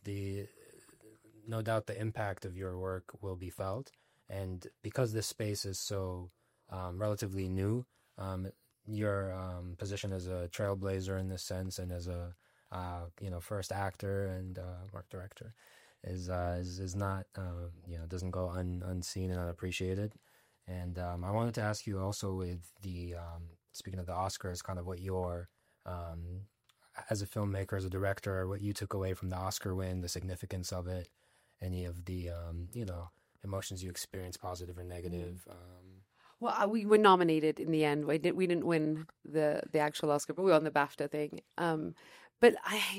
no doubt the impact of your work will be felt. And because this space is so relatively new, your position as a trailblazer in this sense, and as a first actor and art director is not doesn't go unseen and unappreciated. And I wanted to ask you also, with the speaking of the Oscars, kind of what your as a filmmaker, as a director, what you took away from the Oscar win, the significance of it, any of the emotions you experienced, positive or negative. Well, we were nominated in the end. We didn't win the actual Oscar, but we won the BAFTA thing. But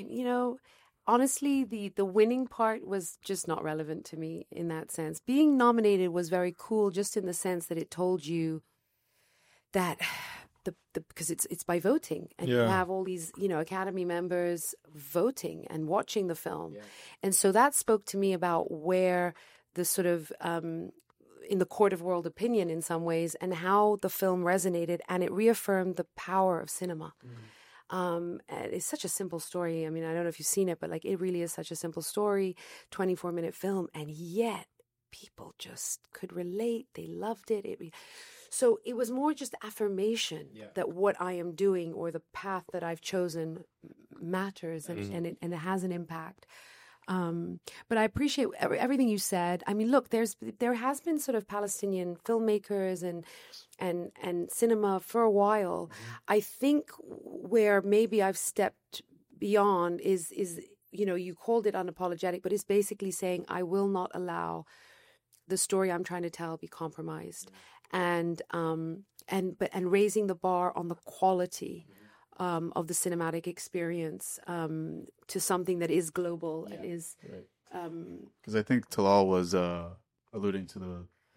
honestly, the winning part was just not relevant to me in that sense. Being nominated was very cool, just in the sense that it told you that because it's by voting, and you have all these Academy members voting and watching the film, and so that spoke to me about where the sort of in the court of world opinion in some ways, and how the film resonated, and it reaffirmed the power of cinema. And it's such a simple story. I mean, I don't know if you've seen it, but it really is such a simple story, 24-minute film, and yet people just could relate. They loved it. So it was more just affirmation that what I am doing, or the path that I've chosen, matters, and it has an impact. But I appreciate everything you said. I mean, look, there has been sort of Palestinian filmmakers and cinema for a while. I think where maybe I've stepped beyond is you called it unapologetic, but it's basically saying I will not allow the story I'm trying to tell be compromised, and raising the bar on the quality of the cinematic experience to something that is global and is. Because I think Talal was alluding to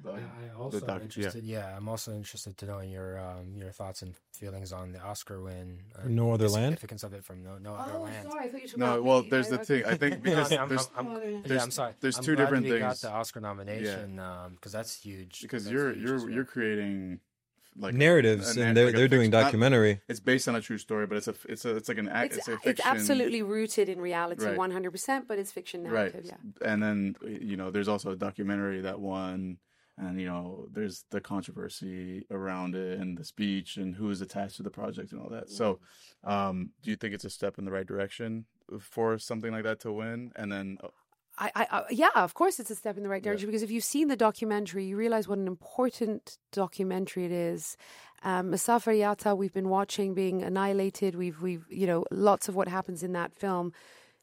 I also am interested. Yeah, I'm also interested to know your thoughts and feelings on the Oscar win. No Other the Land? Significance of it from No Other Land. Sorry, I thought you were talking No, about well, me. there's the thing. I think because I'm sorry. there's I'm two glad different we got things. the Oscar nomination because that's huge. Because That's you're huge as well. you're creating like Narratives, and they're doing documentary. It's based on a true story, but it's like an act. It's a fiction. It's absolutely rooted in reality, Right. 100%, but it's fiction Right. narrative. Yeah. And then there's also a documentary that won, and there's the controversy around it and the speech and who is attached to the project and all that. So, do you think it's a step in the right direction for something like that to win? And then Yeah, of course it's a step in the right direction because if you've seen the documentary, you realize what an important documentary it is. Musafer Yatta, we've been watching being annihilated. We've lots of what happens in that film.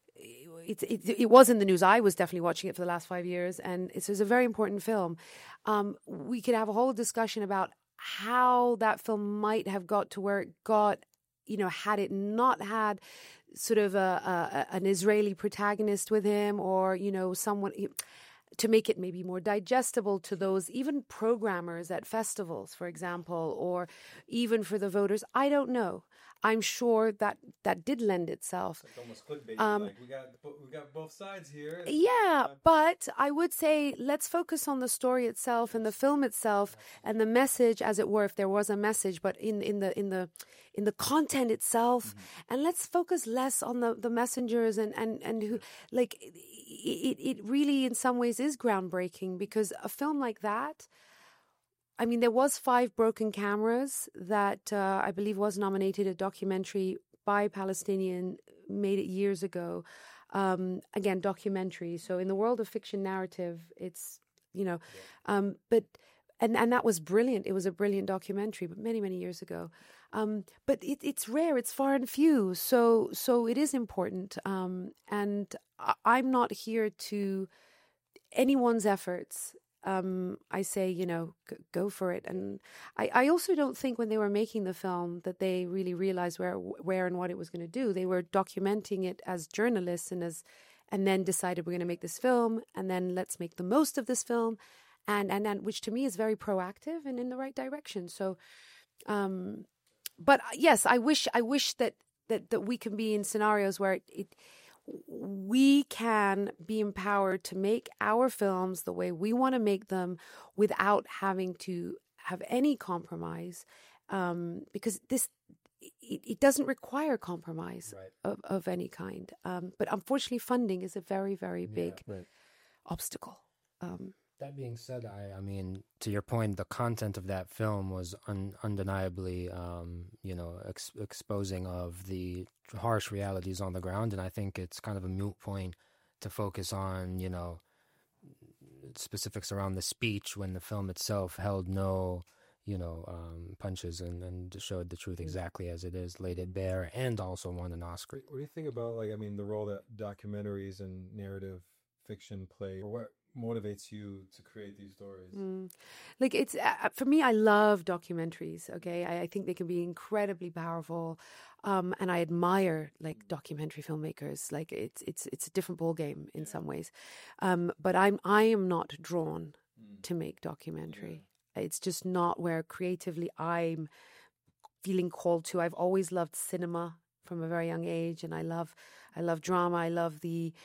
It was in the news. I was definitely watching it for the last 5 years, and it's a very important film. We could have a whole discussion about how that film might have got to where it got, had it not had sort of an Israeli protagonist with him, or someone to make it maybe more digestible to those even programmers at festivals, for example, or even for the voters. I don't know. I'm sure that did lend itself. It's almost clickbait. We got both sides here. Yeah, but I would say let's focus on the story itself and the film itself and the message, as it were, if there was a message, but in the content itself, and let's focus less on the messengers and who, like, it really in some ways is groundbreaking because a film like that. I mean, there was 5 Broken Cameras that I believe was nominated, a documentary by a Palestinian, made it years ago. Again, documentary. So in the world of fiction narrative, it's, but that was brilliant. It was a brilliant documentary, but many, many years ago. But it's rare. It's far and few. So it is important. And I'm not here to anyone's efforts. I say, go for it. And I also don't think when they were making the film that they really realized where and what it was going to do. They were documenting it as journalists and then decided we're going to make this film and then let's make the most of this film. And which to me is very proactive and in the right direction. So, but yes, I wish that we can be in scenarios where we can be empowered to make our films the way we want to make them without having to have any compromise, because it doesn't require compromise of any kind. But unfortunately, funding is a very, very big obstacle. That being said, I mean, to your point, the content of that film was undeniably, exposing of the harsh realities on the ground, and I think it's kind of a moot point to focus on, specifics around the speech when the film itself held no, punches and showed the truth exactly as it is, laid it bare, and also won an Oscar. What do you think about, the role that documentaries and narrative fiction play, or what motivates you to create these stories? It's for me, I love documentaries. Okay, I think they can be incredibly powerful, and I admire documentary filmmakers. It's a different ball game in some ways, but I am not drawn to make documentary. It's just not where creatively I'm feeling called to. I've always loved cinema from a very young age, and I love drama. I love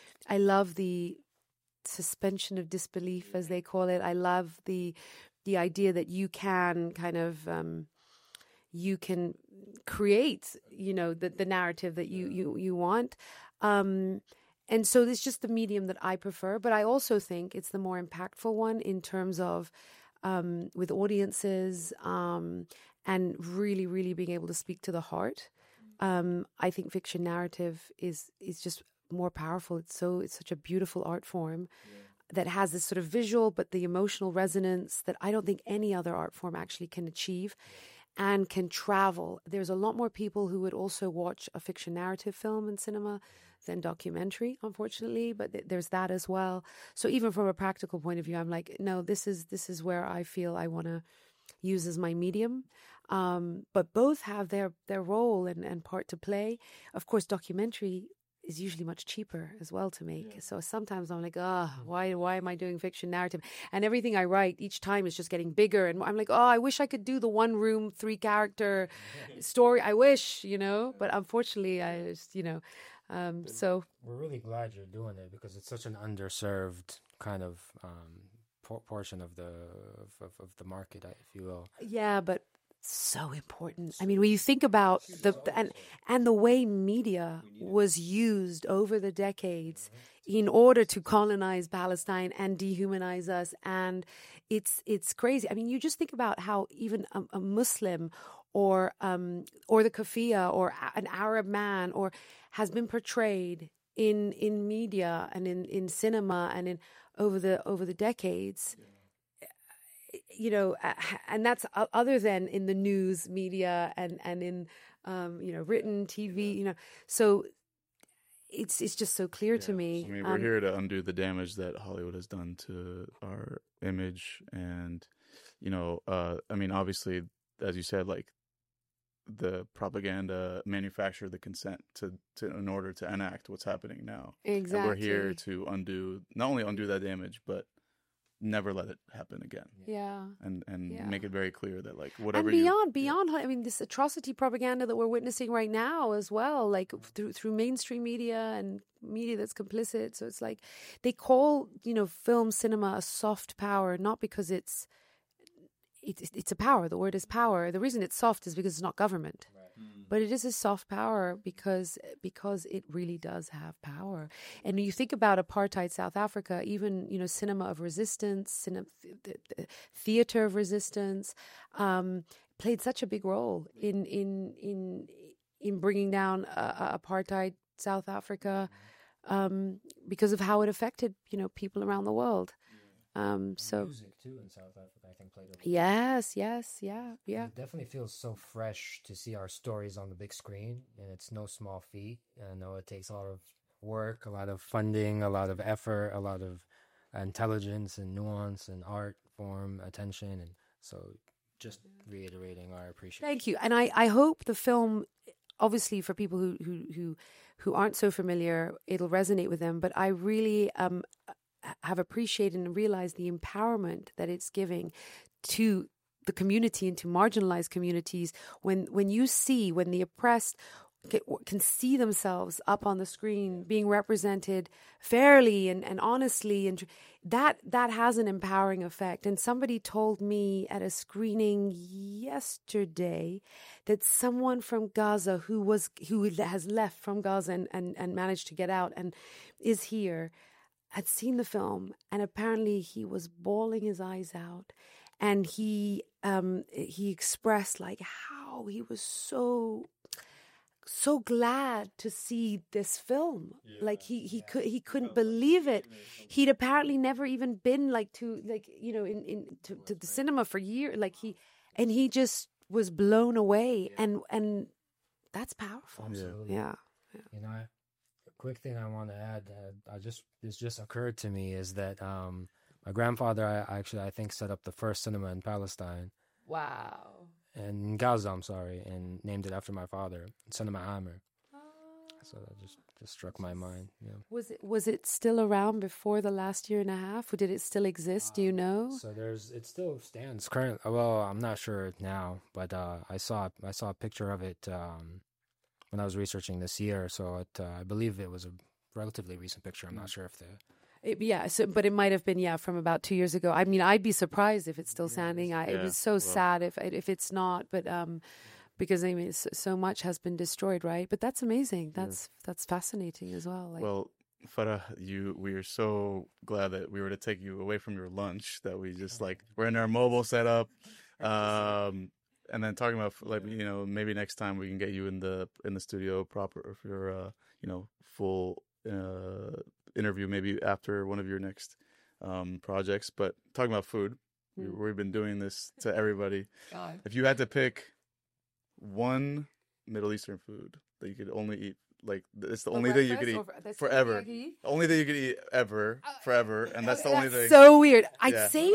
the suspension of disbelief, as they call it. I love the idea that you can kind of you can create the narrative that you want, and so it's just the medium that I prefer. But I also think it's the more impactful one in terms of with audiences and really, really being able to speak to the heart. I think fiction narrative is just more powerful. It's such a beautiful art form that has this sort of visual, but the emotional resonance that I don't think any other art form actually can achieve and can travel. There's a lot more people who would also watch a fiction narrative film in cinema than documentary, unfortunately, but there's that as well. So even from a practical point of view, I'm like, no, this is where I feel I want to use as my medium. But both have their role and part to play. Of course, documentary is usually much cheaper as well to make. So sometimes I'm like, why am I doing fiction narrative? And everything I write each time is just getting bigger. And I'm like, I wish I could do the 1 room, 3 character story. I wish, but unfortunately I just, so. We're really glad you're doing it because it's such an underserved kind of portion of the market, if you will. Yeah, but so important. I mean, when you think about and the way media was used over the decades in order to colonize Palestine and dehumanize us, and it's crazy. I mean, you just think about how even a Muslim or the kafir or an Arab man or has been portrayed in media and in cinema and in over the decades. And that's other than in the news media and in written TV, so it's just so clear to me. I mean, we're here to undo the damage that Hollywood has done to our image, and I mean, obviously, as you said, like the propaganda manufactured the consent to in order to enact what's happening now. Exactly. And we're here to not only undo that damage, but never let it happen again. Yeah. And make it very clear that like whatever beyond I mean, this atrocity propaganda that we're witnessing right now as well, like through mainstream media and media that's complicit. So it's like they call, film cinema a soft power, not because it's a power. The word is power. The reason it's soft is because it's not government. Right. But it is a soft power because it really does have power. And you think about apartheid South Africa, even cinema of resistance, theater of resistance, played such a big role in bringing down apartheid South Africa because of how it affected people around the world. So music too in South Africa, I think, played a role. Yes, yeah. It definitely feels so fresh to see our stories on the big screen, and it's no small feat. I know it takes a lot of work, a lot of funding, a lot of effort, a lot of intelligence and nuance and art form, attention, and so just reiterating our appreciation. Thank you, and I hope the film, obviously, for people who aren't so familiar, it'll resonate with them. But I really have appreciated and realized the empowerment that it's giving to the community and to marginalized communities when the oppressed can see themselves up on the screen being represented fairly and honestly, and that has an empowering effect. And somebody told me at a screening yesterday that someone from Gaza who has left from Gaza and managed to get out and is here had seen the film, and apparently he was bawling his eyes out, and he expressed like how he was so glad to see this film. Like he couldn't believe it. He'd apparently never even been to the cinema for years. And he just was blown away, and that's powerful. Absolutely. Yeah. Quick thing I want to add, this just occurred to me is that my grandfather, I think, set up the first cinema in Palestine. Wow. And in Gaza, I'm sorry, and named it after my father, Cinema Amer. So that just struck my mind. Yeah. Was it still around before the last year and a half? Or did it still exist? Do you know? So it still stands currently. Well, I'm not sure now, but I saw a picture of it when I was researching this year. So I believe it was a relatively recent picture. I'm not sure if but it might have been from about 2 years ago. I mean, I'd be surprised if it's still standing. It was so sad if it's not, but because I mean, so much has been destroyed, right? But that's amazing. That's fascinating as well. Well, Farah, we are so glad that we were to take you away from your lunch. That we just we're in our mobile setup, and then talking about maybe next time we can get you in the studio proper for your full interview, maybe after one of your next projects. But talking about food, we've been doing this to everybody. God. If you had to pick one Middle Eastern food that you could only eat, it's the only thing you could eat forever. Only thing you could eat ever, forever, and that's the only thing. So weird. I'd say,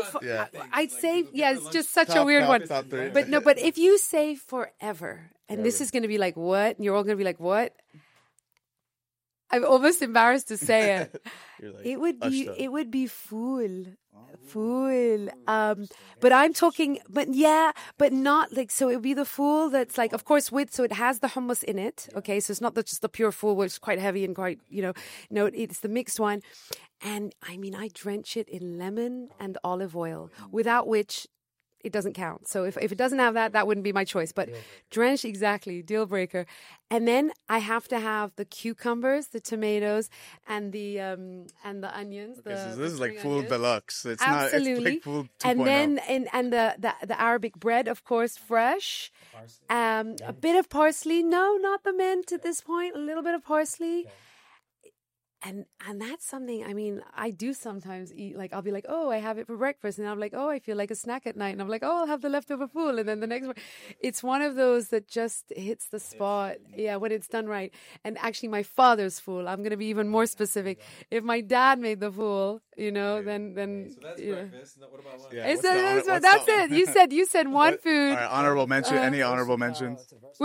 it's just such a weird one. But if you say forever, and this is going to be like what, and you're all going to be like what? I'm almost embarrassed to say it. You're like, It would be fool. Fool. But I'm talking, but not like, so it would be the fool that's like, of course, so it has the hummus in it. Okay. So it's not just the pure fool, which is quite heavy and quite, no, it's the mixed one. And I mean, I drench it in lemon and olive oil, without which it doesn't count. So if it doesn't have that, that wouldn't be my choice. But drench, exactly, deal breaker. And then I have to have the cucumbers, the tomatoes, and the onions. Okay, so this is like spring food onions. deluxe. It's Absolutely. not. It's like food 2.0. And then and the Arabic bread, of course, fresh. A bit of parsley. No, not the mint at this point. A little bit of parsley. Okay. And that's something, I mean, I do sometimes eat, like, I'll be like, oh, I have it for breakfast. And I'm like, oh, I feel like a snack at night. And I'm like, oh, I'll have the leftover fool. And then the next one, it's one of those that just hits the spot. Yeah, when it's done right. And actually, my father's fool, I'm going to be even more specific. If my dad made the fool, then. So that's breakfast. What about lunch? Yeah, that's it. You said one food. All right, honorable mention. Any honorable mentions?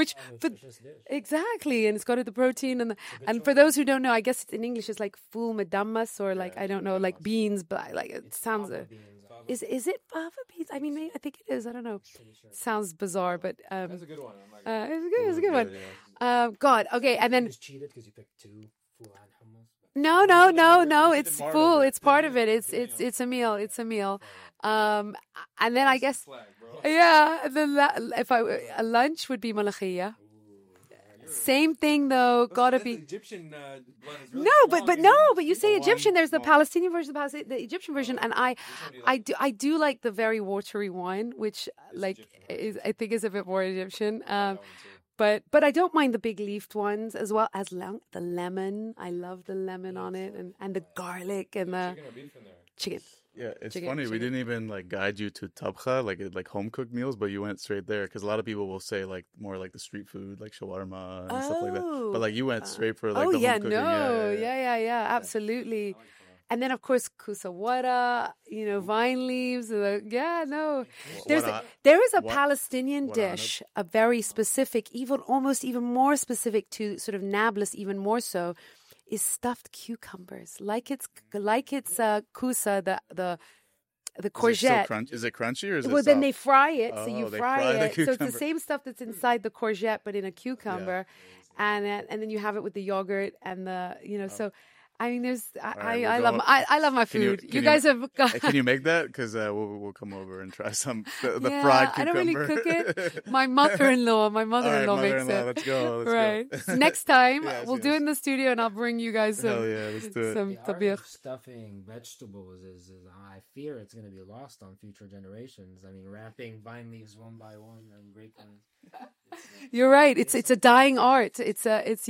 Exactly. And it's got the protein. And for those who don't know, I guess it's in English, it's like fool madammas, or like, I don't know, like beans, but like it sounds. Is it fava beans? I mean, I think it is. I don't know. Sounds bizarre, but that's a good one. It's a good one. God. Okay, and then. Just cheated because you picked two fool and hummus. No. It's full. It's part of it. It's a meal. It's a meal. And then I guess, yeah. And then a lunch would be malakhiya. Same thing though. Gotta be Egyptian. But you say Egyptian. There's the Palestinian version, the Egyptian version, and I do like the very watery wine, which I think is a bit more Egyptian. But I don't mind the big leafed ones as well as the lemon. I love the lemon on it, and the garlic and the chicken. Yeah, it's funny. We didn't even guide you to tabcha, like home cooked meals, but you went straight there because a lot of people will say more like the street food, like shawarma and stuff like that. But you went straight for the home cooking. Yeah, absolutely. And then of course kusawara, vine leaves. There is a Palestinian dish, a very specific, almost even more specific to sort of Nablus, even more so. Is stuffed cucumbers, like it's kusa, the courgette. Is it crunchy or is it well? soft? Then they fry it, so you they fry it. the So it's the same stuff that's inside the courgette, but in a cucumber, and then you have it with the yogurt and the So I mean, I love my food. You guys have got. Can you make that? Because we'll come over and try some the fried cucumber. I don't really cook it. My mother-in-law makes it. Let's go. Right. Next time we'll do it in the studio, and I'll bring you guys some. Hell yeah, let's do it. Some tabir. Stuffing vegetables is I fear it's going to be lost on future generations. I mean, wrapping vine leaves one by one and grapevines. You're right. It's a dying art. Well, is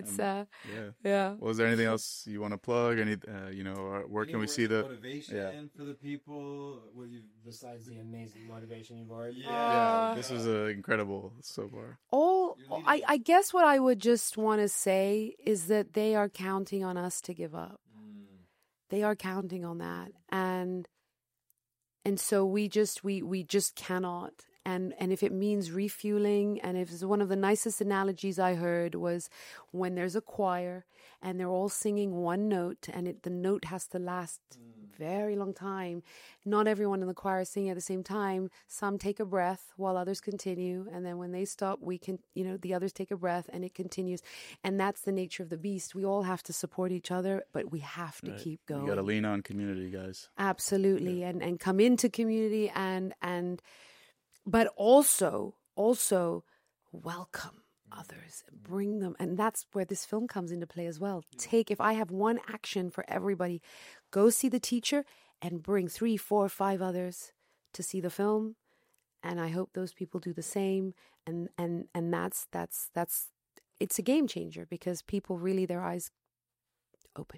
there anything else you want to plug? Where can we see the motivation for the people? Besides the amazing motivation you've already. This was incredible so far. I guess what I would just want to say is that they are counting on us to give up. They are counting on that, and so we just cannot. And if it means refueling, and if it's one of the nicest analogies I heard was when there's a choir and they're all singing one note, and the note has to last very long time. Not everyone in the choir is singing at the same time. Some take a breath while others continue, and then when they stop, we can, the others take a breath, and it continues. And that's the nature of the beast. We all have to support each other, but we have to keep going. You got to lean on community, guys. Absolutely, and come into community but also welcome others and bring them. And that's where this film comes into play as well. If I have one action for everybody, go see the teacher and bring 3, 4, 5 others to see the film. And I hope those people do the same. And that's it's a game changer because people really, their eyes open,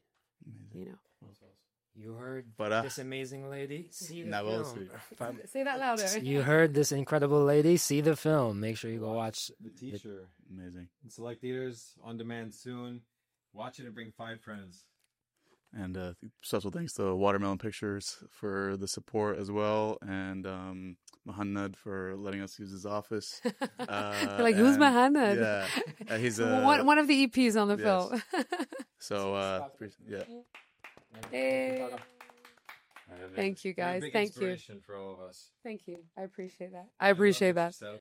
You heard this amazing lady. See the film. Say that louder. You heard this incredible lady. See the film. Make sure you go watch The Teacher. Amazing. In select theaters, on demand soon. Watch it and bring 5 friends. And special thanks to Watermelon Pictures for the support as well, and Mahannad for letting us use his office. Who's Mahannad? Yeah, he's one of the EPs on the film. So, yeah. Hey. Thank you, guys. You're a big Thank you. inspiration for all of us. Thank you. I appreciate that. I appreciate that.